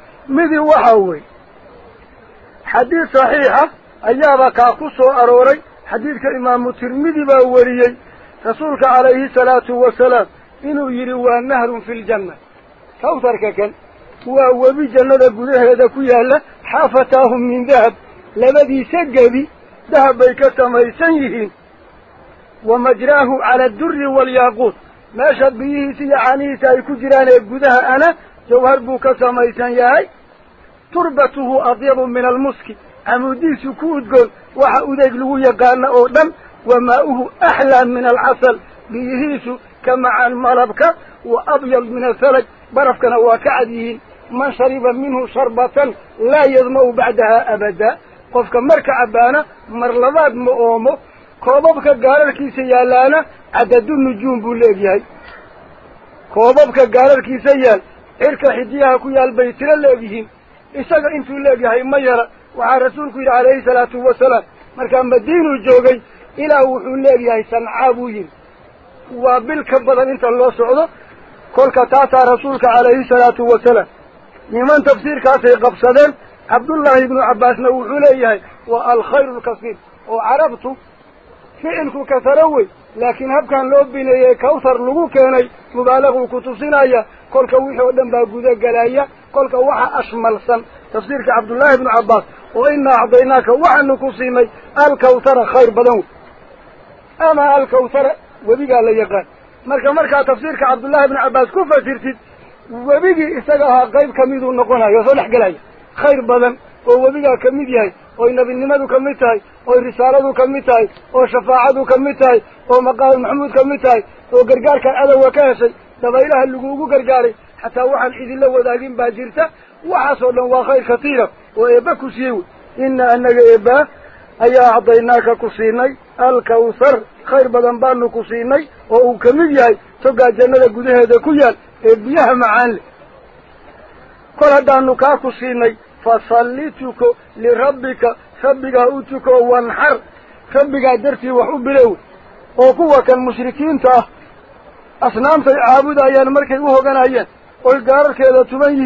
S1: مذي وحوي حديث صحيحة أيابا كاكوسو أروري حديث كإمام الترمذي باوريي رسولك عليه الصلاة والسلام إنه يروى نهر في الجنة كوثر ككن وهو بجنة قده هذا كيالا حافتاهم من ذهب لمدي سجبي ذهب بيكتما يسنيهين ومجراه على الدر والياقوت ما شبيه سيعانيه تايكو جراني قده أنا جوهر بوكتما يسنيهي تربته أطيب من المسك عمودي سكوت قل وحا أديك له يقان أودم وماؤه أحلى من العسل بيهيسو كما عن ملبك وأبيض من الثلج برفكنا وكعديه من شرب منه شربة لا يظمأ بعدها أبدا قفك مركع بانا مرلبات مؤومه كوبابك قارركي سيالانا عدد النجوم بوليجيهي كوبابك قارركي سيال إركا حديها كويا البيت لليجيهين إساق انتو ليجيهي ميرا وعا رسولك عليه الصلاة والسلام مركا مدينو جوغي إلى وحو ليجيهي سنعابوين وبالكبضا انت الله سعوده كل كتاسى رسولك عليه الصلاة والسلام لمن تفسير كاسي قبصدين عبد الله بن عباس نوحو ليه والخير الكثير وعربته فعلك كثروي لكن هب كان لو بنيه كوثر لغو كاني مبالغ كتسينايا كل كوحي ودن با غودا غلايا كل كوحا اشمل سن تفسيرك عبد الله بن عباس وإنا أعطيناك وحن كسيمي الكوثر خير بدون أما الكوثر وبيقى لا يقال مركا مركا تفسيرك عبد الله بن عباس كفا سيرتid وبيقى استغاها قيب كميدو نقونا يصلح قلايا خير بدن وبيقى كميد يهي ونبي النمدو كميتاي ورسالتو كميتاي وشفاعتو كميتاي ومقام محمود كميتاي وقرقار كان أدو وكاسي دبايلها اللقوقو قرقاري حتى وحن إذن لو ذاقين باجرته وحصل له خير كثيرا وإباكو سيوي إن أنك إبا أي أعطيناك كسيني الكوثر خير بدن بانو كسيني وهو كميد يهي تقى جنة قده هذا كيال إبيها معان كل هذا كاكو سيني فصليتك لربك ربك أوتك وانحر ربك درتي وحب له وقوة كالمشركين تا أصنام تي عابد أيان مركي وهو كان أيان ويقارك إذا تبيهين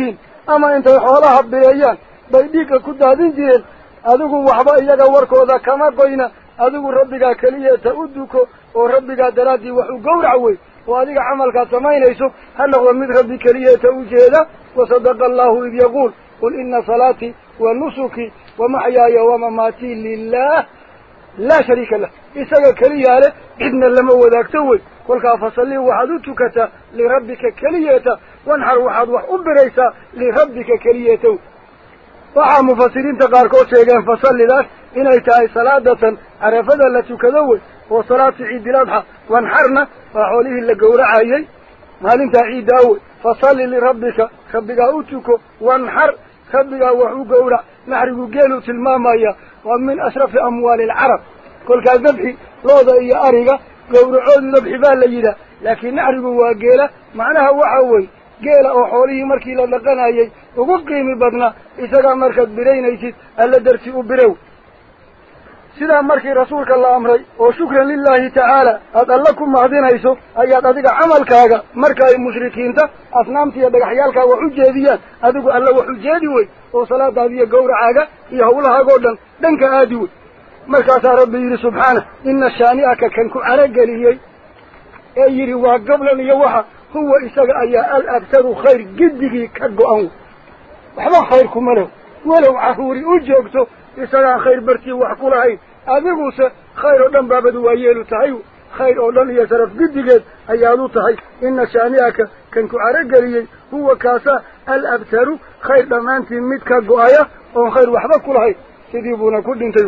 S1: أما أنت حولها بليان بيديك كده دينجين أدوكو وحبا إياك وركوذا كما قينا أدوكو ربك كلية تأدوكو وربك درادي وحو قورعوي وأديك عملك سمين يسوك هل هو من ربي كلية تأوجيدا وصدق الله إذ يقول قل إن صلاتي ونسكي ومحياي ومماتي لله لا شريك له إساق كلية له إذن لما وذاك توي قلك فصلي وحدوتك لربك كلية وانحر وحد وحبريسا لربك كلية وحا مفسرين تقاركو شيئا فصلي ذاك إن إيتاي صلاة عرفدا لتكذوي وصلاة عيد الأضحى وانحرنا وحوله اللي قورعايي مال انت عيد أول فصلي لربك ربك أوتك وانحر ربك وحو قورع نحرق قيلو تلمامايا ومن أشرف أموال العرب كل كان ذبحي لوضا إيا أريقا قورعود ذبحي بالليلة لكن نحرق وقيلة معناها وحوي قيلة وحوله مركي للقنايي وقيمي بدنا إساقا مركز برينيسيد ألا درسي أبرو سيدا مركي رسولك الله أمري وشكرا لله تعالى أدلكم مهدين هيسو أياد أدق عملك هذا مركي المشركين تا أصنامتي يدق حيالك وحجيديان أدق ألا وحجيدي وي وصلاة هذه قورة عاقة يهولها قولا دنك آدي وي مركز ربي سبحانه إن الشانئك كنكو عرق لي أيري وقبلا يوحى هو إساق أيا الأبتر خير جدك كقو أنو وحبا خيركم له ولو عهوري أجوكتو إساقا خير برتي وحكو لهاي أذيقوس خير أولان بابدو ويالو تهيو خير أولان يسرف قدقات أيالو تهي إن شانئك كنكو عرق لي هو كاسا الأبتر خير دمانتي متكا قوايا وخير وحبكو لهاي سيديبونا كل انتيو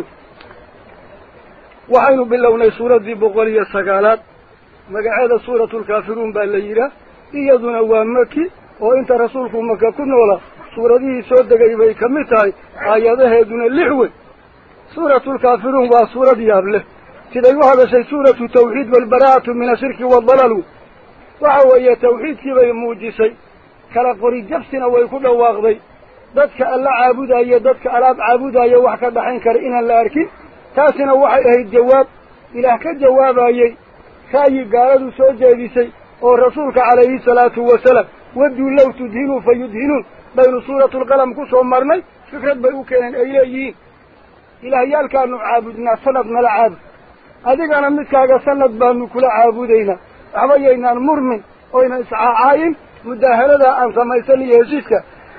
S1: وحينو باللوني سورة دي بغولية السقالات مقعادة سورة الكافرون بالليلة إيادنا وامكي وإنت رسولكم مكا كنا ولا سورة دي سودة قريبا كمتاي آياتها دون اللحوة سورة الكافرون وسورة ديابله تدعو هذا شيء سورة التوحيد والبراءة من الشرك والضلال وهو هي توحيد كبير موجسي كلا قري جبسنا ويكون واغضي ذاتك ألا عابدا يا ذاتك ألاب عابدا يا وحكا دحين كرئنا الأركي تاسنا وحي أهي الجواب إله كالجواب أيي كاي قالوا سوجا بيسي ورسولك عليه الصلاة والسلام ودوا لو تدهنوا فيدهنون بين سورة القلم كسو مرني فكرة بيوكين أيليين إلهيال كانوا عابدنا سند ملا عابد هذيك أنا متكاقا سند بانو كلا عابدين عبايينا المرمن وإنا إسعاعين مداهلة أن سميساني يهزيسك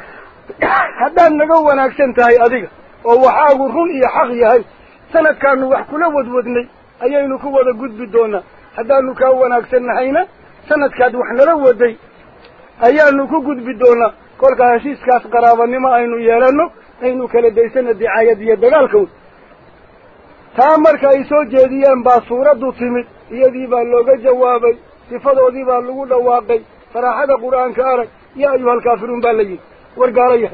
S1: حدان نقوانا أكسنتهي هذيك وهو حاقو رون إيا حقي هاي سند كانوا وحكونا ودودني أيينو كوادا قد بدونا حدان نكوانا أكسنهينا سند كادو وحنا لودي أيانو كو قد بدونا كل هشيس كاس قرابة نما أينو يالانو أينو كالديسان الدعاية دي الدقالكو تامر كايسو جديان باصورة دو تمت يدي باللوغة جوابي صفادو دي باللوغة دواقي صراحة قرآن كارك يا أيها الكافرون بالليين ورقاريه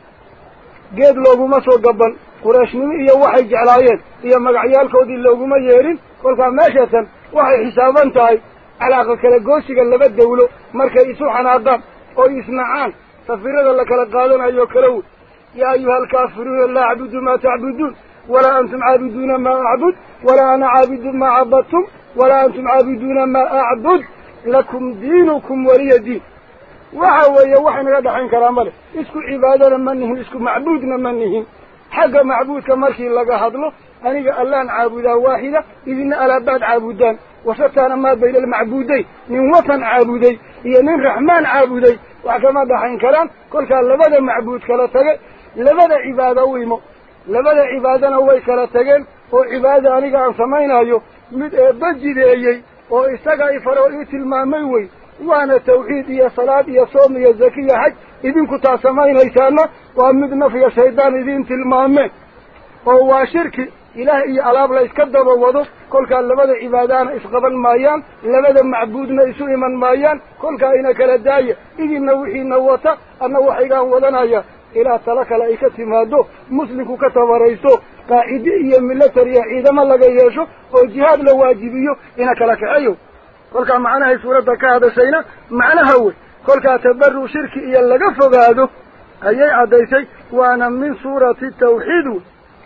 S1: قيد لوغو مسو قبل قراش نمي إيا وحي جعلايين إيا مقعيالكو دي اللوغو ما يهرين كل كان ماشية وحي حسابان تاي علاقة كالقوشي قال لبد دولو مركا يسوحنا عدام oo isnacaan safirada la kala qaadanayo kalaw ya ayuha alkafirun la a'budu ma ta'budun wala antum a'buduna ma a'bud wala ana a'budu ma 'abadtum wala antum a'buduna ma a'bud lakum dinukum waliya din waxa weeye waxaan naga dhaxan karaa male isku cibaadada manihin isku macbuudna manihin xaga macbuudka markii laga hadlo aniga allaan caabudaa waahida idina alaabad caabudaan وشتانا ما بين المعبودين من وطن عابدي هي من رحمن عابدي وكما دحين كلام كل كان لبدا معبود كلا تجي لبدا عبادة ويمو لبدا عبادة وي كلا تجي وعبادة أنا قام سمينا يو مد بجد أيي واستجا فرائت المامي وأنا توحيد يا صلاة يا صوم يا زكية حج إذن كنت سمينا يسانا وأمدنا في الشيطان إذن تلمامي وهو شركي إلهي ألاب لا يسكدر ووضو كل كان لبدا عبادان إسقبا مايان لبدا معبودنا إسوء من مايان كل كائنا كالداية إذي نوحي نوتا النوحي كان وضنايا إلى تلك لأيكة مادو مسلك كتب ريسو قائدية ملتريا إذا ما لقى يشو وجهاد لواجبيو إنك لك أيو كل كان معناها سورة كهذا سينا معناها هو كل كان تبرو شركي إيا لقفق هذا أي عديسي وأنا من سورة التوحيد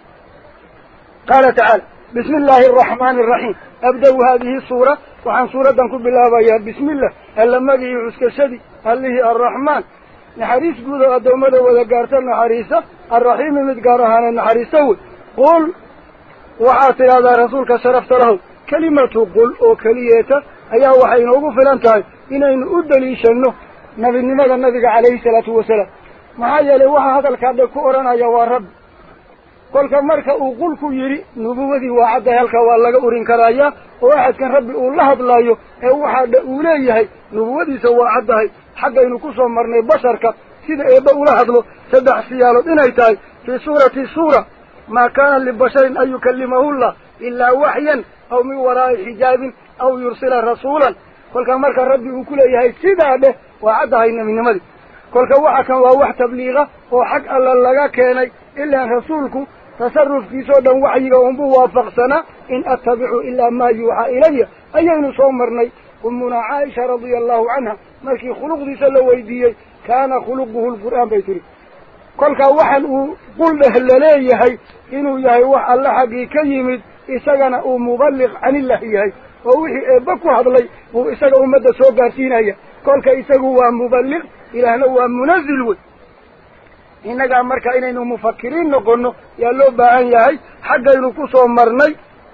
S1: قال تعالى بسم الله الرحمن الرحيم أبدأ هذه الصورة وعن سورة نقول بالله بيها بسم الله ألا مجي عسك شدي اللي هي الرحمن نحريس قوله أدومده وذكارت النحريسة الرحيم مدقارها النحريسة قل وحاطر هذا رسولك شرفت له كلمة قل أو كليته أيها وحين وقف لانتهي إنين أدليشنه نبي النبي النبي عليه الصلاة والسلام معايا لوحا هذا الكعب كورنا يا رب قل كمرك أقولك يري نبوذي وعد هلك والله أورين كرايا واحد كان ربي الله بلايو واحد أوليه نبوذي سوى عده حتى ينقصهم مرني بشرك سيد إبا أولهدلو سدع سيالو إنايتاي في سورة السورة ما كان لبشر أن يكلمه الله إلا وحيا أو من وراء حجاب أو يرسل رسولا قل كمرك ربي وكل يهي سيدا به وعدها إن من نمدي قل كوحكا ووح تبليغه وحق الله لغا كيني إلا رسولك تصرف في سودا وحيغا وانبو وافقسنا إن أتبع إلا ما يوحى إلي أين صومرني أمنا عائشة رضي الله عنها مالكي خلق دي سلو ويديي كان خلقه القرآن بيتري قل كوحن قل له اللي يهي إنه يهي وح الله حقيقي يمد إساقنا أو مبلغ عن الله يهي ووحي بكو هذلي وإساق أمد سوقارتين هي قل كإساق هو مبلغ إلهنا هو منزل إنك أمرك إنه مفكرين نقولنا يالله بأن يهي حقا ينكسوا مرني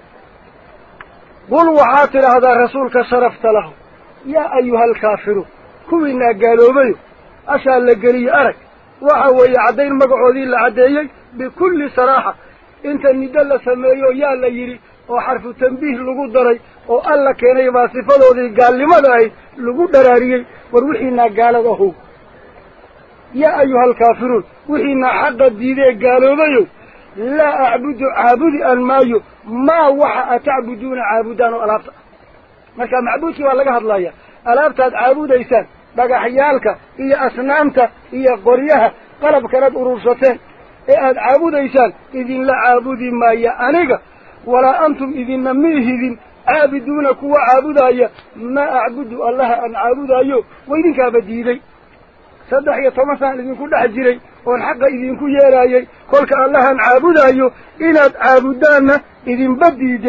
S1: قل وحاطر هذا رسولك شرفت له يا أيها الكافرون كوينا قالوا بيو أشاء لقري أرك وحوي عدين مقعودين لعديي بكل صراحة انت الندل سميو يا ليري وحرف تنبيه لغو دري وقال لك يني ما صفاته دي قال لماذا هي لغو دراريي وروحينا قال له يا أيها الكافرون وحينا حق الديدي قالوا بيو لا أعبد عابد المايو ما وحا أتعبدون عابدان ألابتا ما كان معبودك والله الله يا ألابتا عابد إيسان بقى حيالك هي أسنامتا هي قريها قلب كانت أروستين إيه عابد إيسان إذن لا عابد ما يا أنيقا ولا أنتم إذن نميهذن عابدون كوا عابد ما أعبد الله أن عابد أيو وإذن كابديدي صدح يا طمسان إذن كل حجري والحق إذن كل يرايي قولك الله أن عابد أيو إن عابدان إذن بديد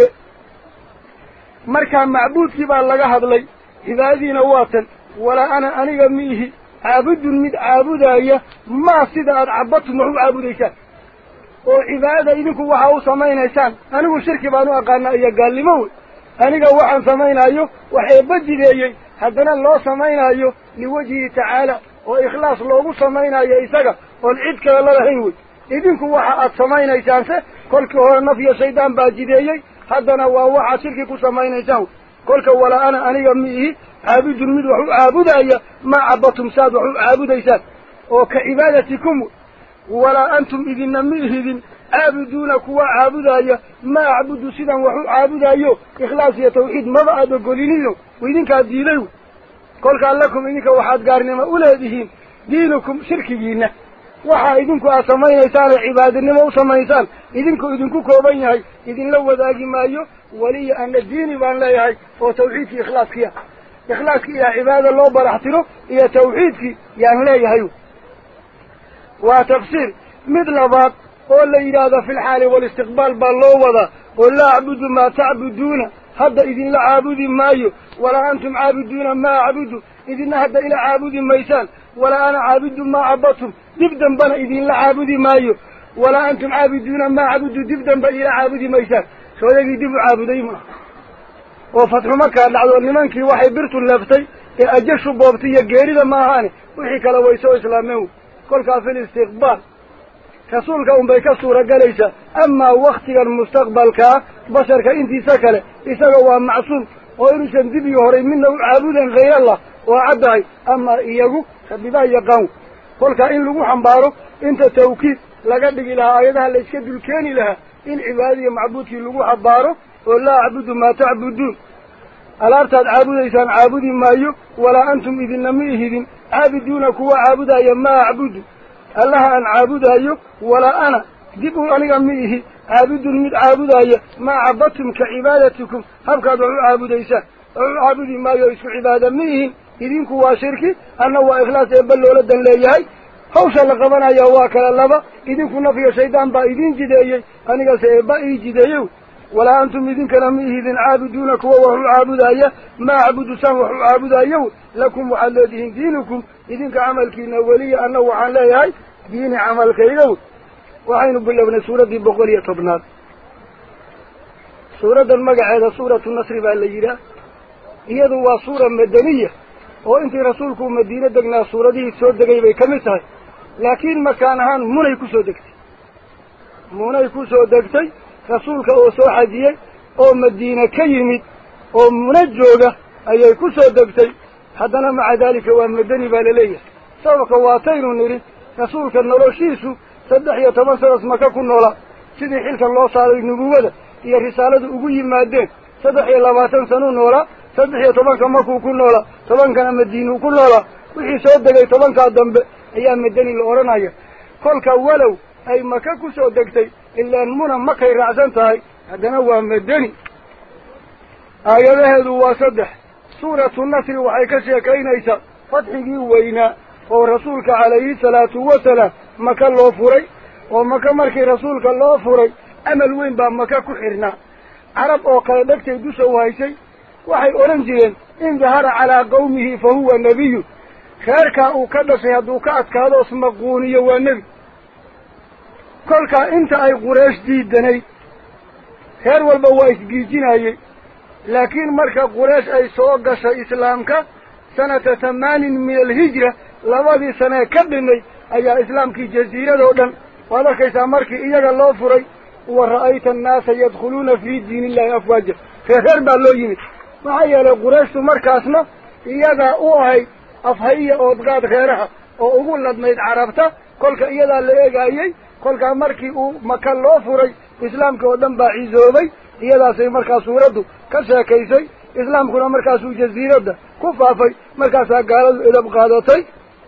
S1: مركا معبود كبا الله هذلي إذا أذين واتا ولا أنا أنيقا ميه عابد مد عابد أيو ما سيدا عبدت معه عابد إيسان وعبادة إذنكو وحاو سمين إيسان أنيقو شركي بانو أقانا إيا قال لي موت أنيقو وحان سمين أيو وحيبجد أيو حدنا الله سمين أيو لوجهه تعالى وإخلاص الله سمين أيو إيساقا والعدك الله هنوي إذنكو وحاات سمين إيسانسه كلك هو النفي سيدان باجد أيو حدنا ووحا شركي سمين إيسان كلك ولا أنا أنيقا ميه عابد المد وحو عابد أيو ما عبدتم ساد وحو عابد إيسان وكعبادتكم ولا أنتم إذن نميه إذن عابدون كوا عابد أيو ما عبدوا سيدا وحو عابد أيو إخلاص يا توحيد ما بعد قولينينو وإذن كادينيو قل قال لكم إنك وحاد قارنما أولادهم دينكم شركيين وحا إذنكو أسمين إيسان عبادنما وسمين إيسان إذنكو إذنكو كوبين يهي إذن لو ذاقي ما أيو ولي أن الدين بان لا يهي وتوحيدك إخلاص كيا إخلاص كيا عباد الله برحتره إيا توحيدك يعني لا يهيو وتفسير مثل بعض قول إرادة في الحال والاستقبال بالله ولا أعبد ما تعبدون هذا إذن لا عابد مايو ولا أنتم عابدون ما عبدوا إذن هذا إلى عابد ميسان ولا أنا عابد ما عبدتم دبدا بنا إذن لا عابد مايو ولا أنتم عابدون ما عبدوا دبدا بنا إلى عابد ميسان شو يجي دب عابدين وفتح مكة لعدو لمنك وحي برت اللفتي أجشوا بوبتي جيري ما هاني وحي كلا ويسو إسلامه كل كافي الاستقبال كسولك أم بيك الصورة قليسة أما وقت المستقبل كا بشرك انتي سكله إساقوا معصوم وإنسان دبي يهري منه عابدا غير الله وعدعي أما إياقو خببا يقاو قولك إن لغو حنبارو انت توكيد لقدق لها آياتها اللي يشكد الكاني لها إن عبادية معبودك لغو حنبارو ولا عبد ما تعبدون الأرتاد عابد إيسان عابد مايو ولا أنتم إذن نميهدين عابدون كوا عابدا يما عبدوا الله أن عابد أيو ولا أنا جبوا أنا أميه عابد مد عابد أيو ما عبدتم كعبادتكم هبك دعوا عابد إيسان عابد ما يسكو عبادة ميه إذن كوا شركي أنه وإخلاص يبلو لدن ليهي خوشا لقبنا يواك اللبا إذن كنا في شيطان با إذن جدأي أنا سيبا إي جدأيو ولا أنتم إذن كنميه إذن عابدون كوا وحو عابد أيو ما عبدوا سان وحو عابد أيو لكم وحلدهم دينكم idinka camalkiina weliya annagu waxaan leeyahay diini camalkaygow waxaynu bilownay suuraddii boqol iyo tobnaad suuraddan magaceeda suuratu nasri baa la yidhaah iyadu waa suura madaniya oo intii rasuulku madiine degnaa suuradihii soo degay bay ka mid tahay laakiin makaan ahaan munay ku soo degtay munay ku soo degtay rasuulka oo soo xajiyey oo madiine ka yimid oo muna jooga ayay ku soo degtay haddana maca daalika waa madani baa laleeyahay sababka waataynu nidhi rasuulka noloshiisu saddex iyo toban sanas maka ku noolaa sidii xilkan loo saaray nubuwada iyo risaaladu ugu yimaadeen saddex iyo labaatan sanuu noolaa saddex iyo tobanka makuu ku noolaa tobankana madiinuu ku noolaa wixii soo degay tobankaa dambe ayaa madani la odhanaya kolka walow ay maka ku soo degtay ilaan muna makay raacsan tahay haddana waa madani aayadaheedu waa saddex suuratu nasri waxay ka sheekaynaysaa fadxigii weynaa oo rasuulka calayhi salaatu wasalaam maka loo furay oo maka markii rasuulka loo furay amal weyn baa maka ku xidhnaa carab oo kale dhegtay dusha u haysay waxay odhan jireen in dahara calaa qawmihi fa huwa nebiyu reerkaa uu ka dhashay hadduu ka adkaado ismaquuniyo waa nebi kolkaa inta ay quraysh diidanayd reer walba waa isgiijinayey laakiin marka quraysh ay soo gashay islaamka sanata tamaanin min alhijra labadii sanee ka dhimay ayaa islaamkii jasiiradoo dhan waad arkaysaa markii iyaga loo furay wa ra'ayta annaasa yadkhuluuna fii diin illahi afwaaja reer reer baa loo yimid maxaa yeelay qurayshtu markaasna iyadaa u ahayd afhayiya oodgaad reeraha oo ugu ladnayd carabta kolka iyadaa la eegaayey kolkaa markii uu maka loo furay islaamka oo dhan baa ciisoobay iyadaasay markaa suuraddu ka sheekaysay islaamkuna markaasuu jasiiradda ku faafay markaasaa gaaladu edab qaadatay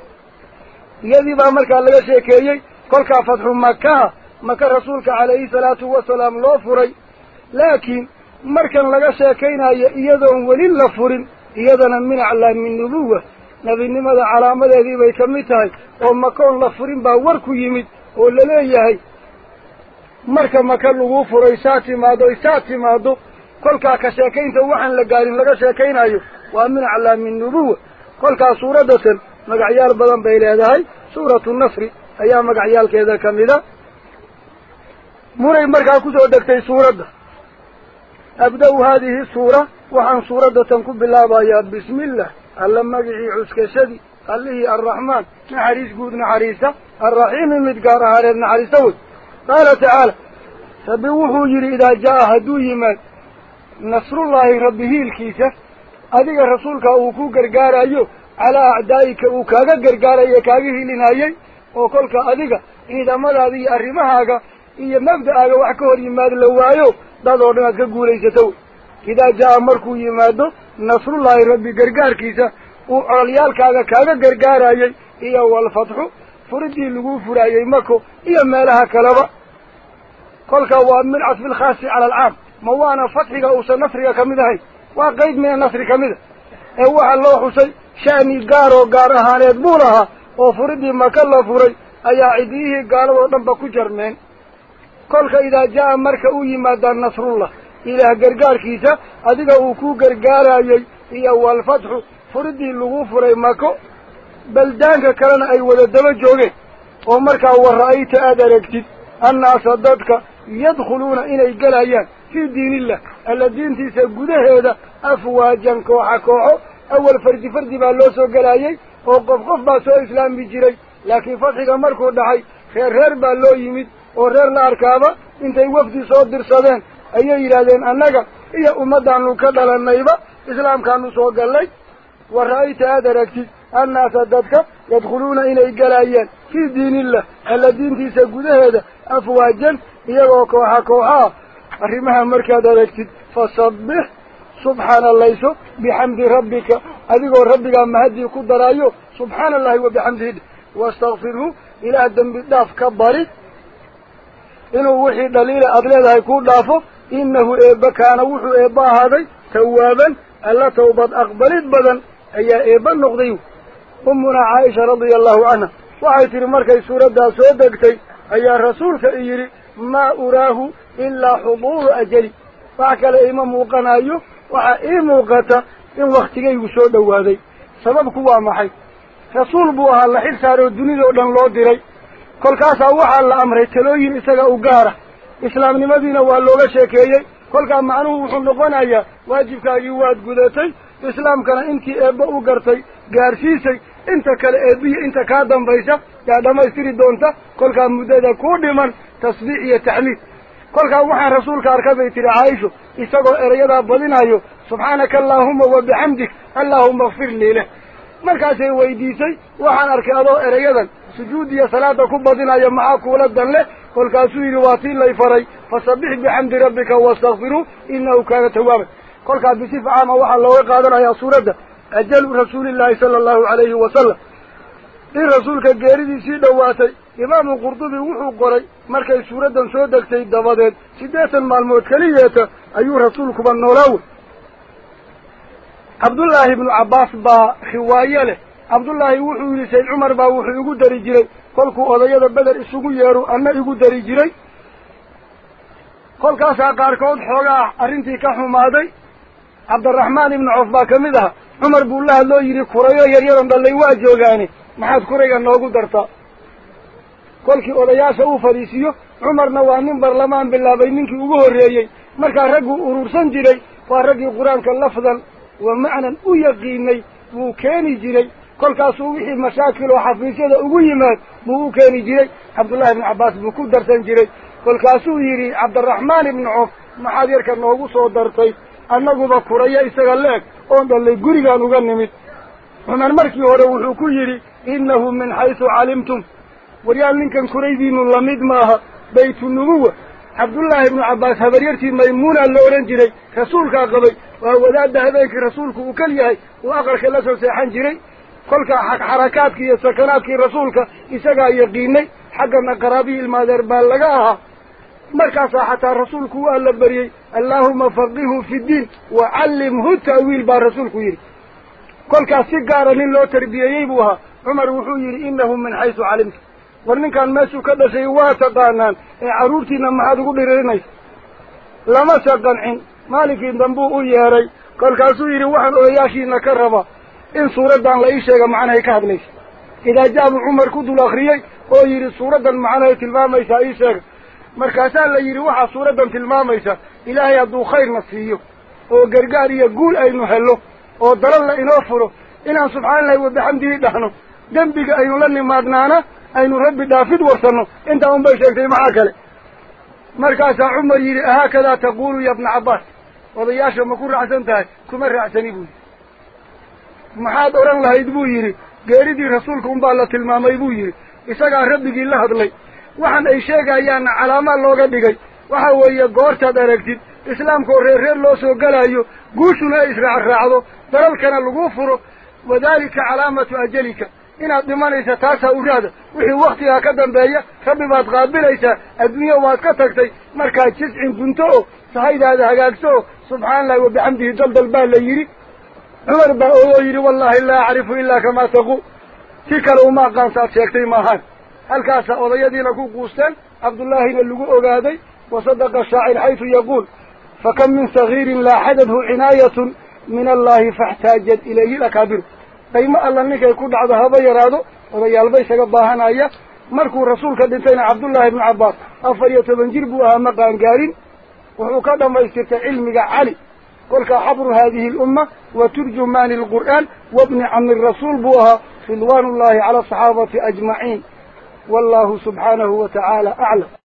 S1: iyadii baa markaa laga sheekeeyey kolkaa fatxu makaha maka rasuulka calayhi salaatu wasalaam loo furay laakiin markan laga sheekaynayo iyadoon weli la furin iyadana min aclaami nubuwa nebinimada calaamadeedii bay ka mid tahay oo makoon la furin baa war ku yimid oo laleeyahay marka maka lagu furay saa timaado saa timaado kolkaa ka sheekaynta waxaan la gaarin laga sheekaynayo waa min aclaami nubuwa kolkaa suuraddatan magacyaal badan bay leedahay suuratu nasri ayaa magacyaalkeeda ka mida munay markaa kusoo degtay suuradda abda-u haadihi suura waxaan suuraddatan ku bilaabayaa bismillah alla magicii cuskashadii allihii arraxmaan naxariis guud naxariista arraxiimi mid gaar ahaaneed naxariista wey qaala tacaala rabbi wuxuu yidhi idaa jaa hadduu yimaad nasrullaahi rabbi hiilkiisa adiga rasuulka uu ku gargaarayo calaa acdaa'ika uu kaaga gargaarayo kaaga hilinayey oo kolka adiga ciidamadaada iyo arrimahaaga iyo mabda'aaga wax ka hor yimaad la waayo dad oo dhan aad ka guulaysato wey idaa jaa markuu yimaado nasrullaahi rabbi gargaarkiisa uu cololyaalkaaga kaaga gargaarayey iyo walfatxu furidii lagu furaayey mako iyo meelaha kaleba kolka waa min casfi lkhaasi cala alcaam ma waana fatxiga uusan nasriga ka mid ahayn waa qeyb mina nasri ka mida ee waxaa loo xusay sha'ni gaar oo gaar ahaaneed buu lahaa oo furidii maka la furay ayaa cidiyihii gaaladoo dhanba ku jarmeen kolka idaa jaa marka u yimaadaa nasrullah ilaah gargaarkiisa adiga uu ku gargaarayey iyo walfatxu furidii lagu furay mako baldaanka kalena ay wada daba joogeen oo markaa wara'ayta aada aragtid annaasa dadka yadkhuluuna inay gelayaan fii diinillah alla diintiisa gudaheeda afwaajan kooxa kooxo awal fardi fardi baa loo soo gelayey oo qof qof baa soo islaami jiray laakiin fatxiga markuu dhacay reer reer baa loo yimid oo reer la arkaaba intay wafdi soo dirsadeen ayay yidhaahdeen annaga iyo ummaddaanu ka dhalanayba islaamkaanu soo gallay wa ra'ayta aada aragtid annaasa dadka yadkhuluuna inay gelayaan fii diinillah alla diintiisa gudaheeda afwaajan iyagoo kooxa kooxaa arrimaha markaad aragtid fasabbix subxaana allayso bixamdi rabbika adigoo rabbigaa mahadii ku daraayo subxaana allahi wa bixamdihi wastakfirhu ilaah dembi dhaaf ka bari inuu wixii dhaliila aada leedahay kuu dhaafo innahu eebba kaana wuxuu eebba ahaaday tawaaban alla tawbad aqbalid badan ayaa eebba noqday ummunaa caaisha radia allahu canha waxay tihi markay suuraddaa soo degtay ayaa rasuulka i yidhi maa uraahu ilaa xuduuru ajali wax kale ima muuqanayo waxaa ii muuqata in waktigaygu soo dhowaaday sababku waa maxay rasuul buu ahaa la xil saaroo dunidao dhan loo diray kolkaasaa waxaa la amray talooyin isaga u gaara islaamnimadiina waa looga sheekeeyey kolkaa macnuhu wuxuu noqonayaa waajibkaagii waad gudatay islaamkana intii eebba u gartay gaarsiisay inta kale eebbiya inta kaa dambaysa yaa dhammaystiri doonta kolkaa muddada kuu dhiman tasbiix iyo taxmiid kolkaa waxaan rasuulka arka bay tihi caaisho isagoo erayadaa badinayo subxaanaka allaahuma wa bixamdik allaahuma akfir lii leh markaasay weydiisay waxaan arkay adoo erayadan sujuud iyo salaada ku badinayo maxaa kuula dan leh kolkaasuu yidhi waa tii lay faray fasabbix bixamdi rabbika wastakfiruu innahu kaana tawaaban kolkaa bisifa caama waxaa looga qaadanayaa suuradda ajalu rasuulillaahi sala allahu calayhi wasalam in rasuulka geeridiisii dhowaatay imaamu qurdubi wuxuu qoray markay suuraddan soo degtay dabadeed siddeetan maalmood keliyeeta ayuu rasuulkuba noolaawe cabdullaahi ibnu cabbaas baa riwaaye leh cabdullaahi wuxuu yidhi sayd cumar baa wuxuu igu dari jiray kolkuu odayada beder isugu yeeru anna igu dari jiray kolkaasaa qaarkood xoogaa arrintii ka xumaaday cabdiraxmaan ibnu coof baa ka mid aha cumar buu la hadloo yidhi kurayo yaryadan dhallay waa joogaane maxaad kurayga noogu dartaa kolkii odayaasha uu fadhiisiiyo cumarna waa nin barlamaan bilaabay ninkii ugu horreeyey markaa ragguu urursan jiray waa raggii qur-aanka lafdan wa macnan u yaqiinay buu keeni jiray kolkaasuu wixii mashaakil oo xafiisyada ugu yimaad buu u keeni jiray cabdullaahi ibnu cabbaas buu ku darsan jiray kolkaasuu yidhi cabdiraxmaan ibnu coof maxaad yarka noogu soo dartay annaguba kurayo isaga la-eg oon dhallay gurigaan uga nimid cumar markii hore wuxuu ku yidhi innahu min xaysu calimtum waryaal ninkan kuraydiinu lamid maaha baytu nubuwa cabdullaahi ibnu cabbaas habaryartii maymuuna la odhan jiray rasuulkaa qabay waa wadaadda habeenkii rasuulku uu kal yahay uu aqalka la soo seexan jiray kolkaa xarakaadkii iyo sakanaadkii rasuulka isagaa yaqiinay xaggana qaraabihii ilmaadeer baa laga ahaa markaasaa xataa rasuulku waa la baryey allaahuma faqihu fi ddiin wa callimhu ta'wiil baa rasuulku yidhi kolkaas si gaara nin loo tarbiyeeyey buu ahaa cumar wuxuu yidhi innahu min xaysu calimta war ninkaan meeshuu ka dhashay waa taqaanaan ee carruurtiina maxaad ugu dhiririnaysa lamase qancin maalinkii dambuu u yeedhay kolkaasuu yidhi waxaan odayaashiina ka rabaa in suuraddan la ii sheega macnahay ka hadlaysa idaa jaabuu cumar ku dul akriyey oo yidhi suuraddan macnahay tilmaamaysaa ii sheega markaasaa la yidhi waxaa suuraddan tilmaamaysa ilaahay hadduu khayrna siiyo oo gargaar iyo guul aynu hello oo dalalla inoo furo inaan subxaanallahi wa bixamdihi dhahno dembiga aynu la nimaadnaana aynu rabbi dhaafid warsanno intaa unbay sheegtay maxaa kale markaasaa cumar yidhi ahaakadaa taquulu ya bna cabbaas odayaasha ma ku raacsan tahay kuma raacsani buu yidhi maxaad odhan lahayd buu yidhi geeridii rasuulka unbaa la tilmaamay buu yidhi isagaa rabbigii la hadlay waxaan ay sheegayaanna calaamaa looga dhigay waxa weeye goortaad aragtid islaamkaoo reer reer loo soo gelaayo guushuna ay israacraacdo dalalkana lagu furo wadaalika calaamatu ajalika inaad dhimanaysa taasaa u raada wixii waktigaa ka dambeeya rabbi baad qaabilaysaa adduunya waad ka tagtay markaa jiscin gunto oo sahaydaada hagaagso oo subxaana allahi wa bixamdihi daldal baa la yidhi cumar baa oo yidhi wallaahi laa acrifu ilaa kamaa taquu si kale uma aqaansaad sheegtay maahaan halkaasaa odayadiina ku quusteen cabdullaahina lagu ogaaday wasadaqa shaacir xaytu yaquul fakam min sagiirin laaxadathu cinaayatun min allahi faxtaajat ilayhi lakaabiru qaymo alla ninkay ku dhacdo haba yaraado odayaalba isaga baahanaya markuu rasuulka dhintayna cabdullaahi ibnu cabbaas afar iyo toban jir buu ahaa ma qaangaarin wuxuu ka dhammaystirtay cilmiga cali kolkaa xabru haadihi alumma wa turjumaani alqur'aan wabni cami rasuul buu ahaa ridwaanullaahi cala asaxaabati ajmaciin wallahu subxaanahu wa tacaala aclam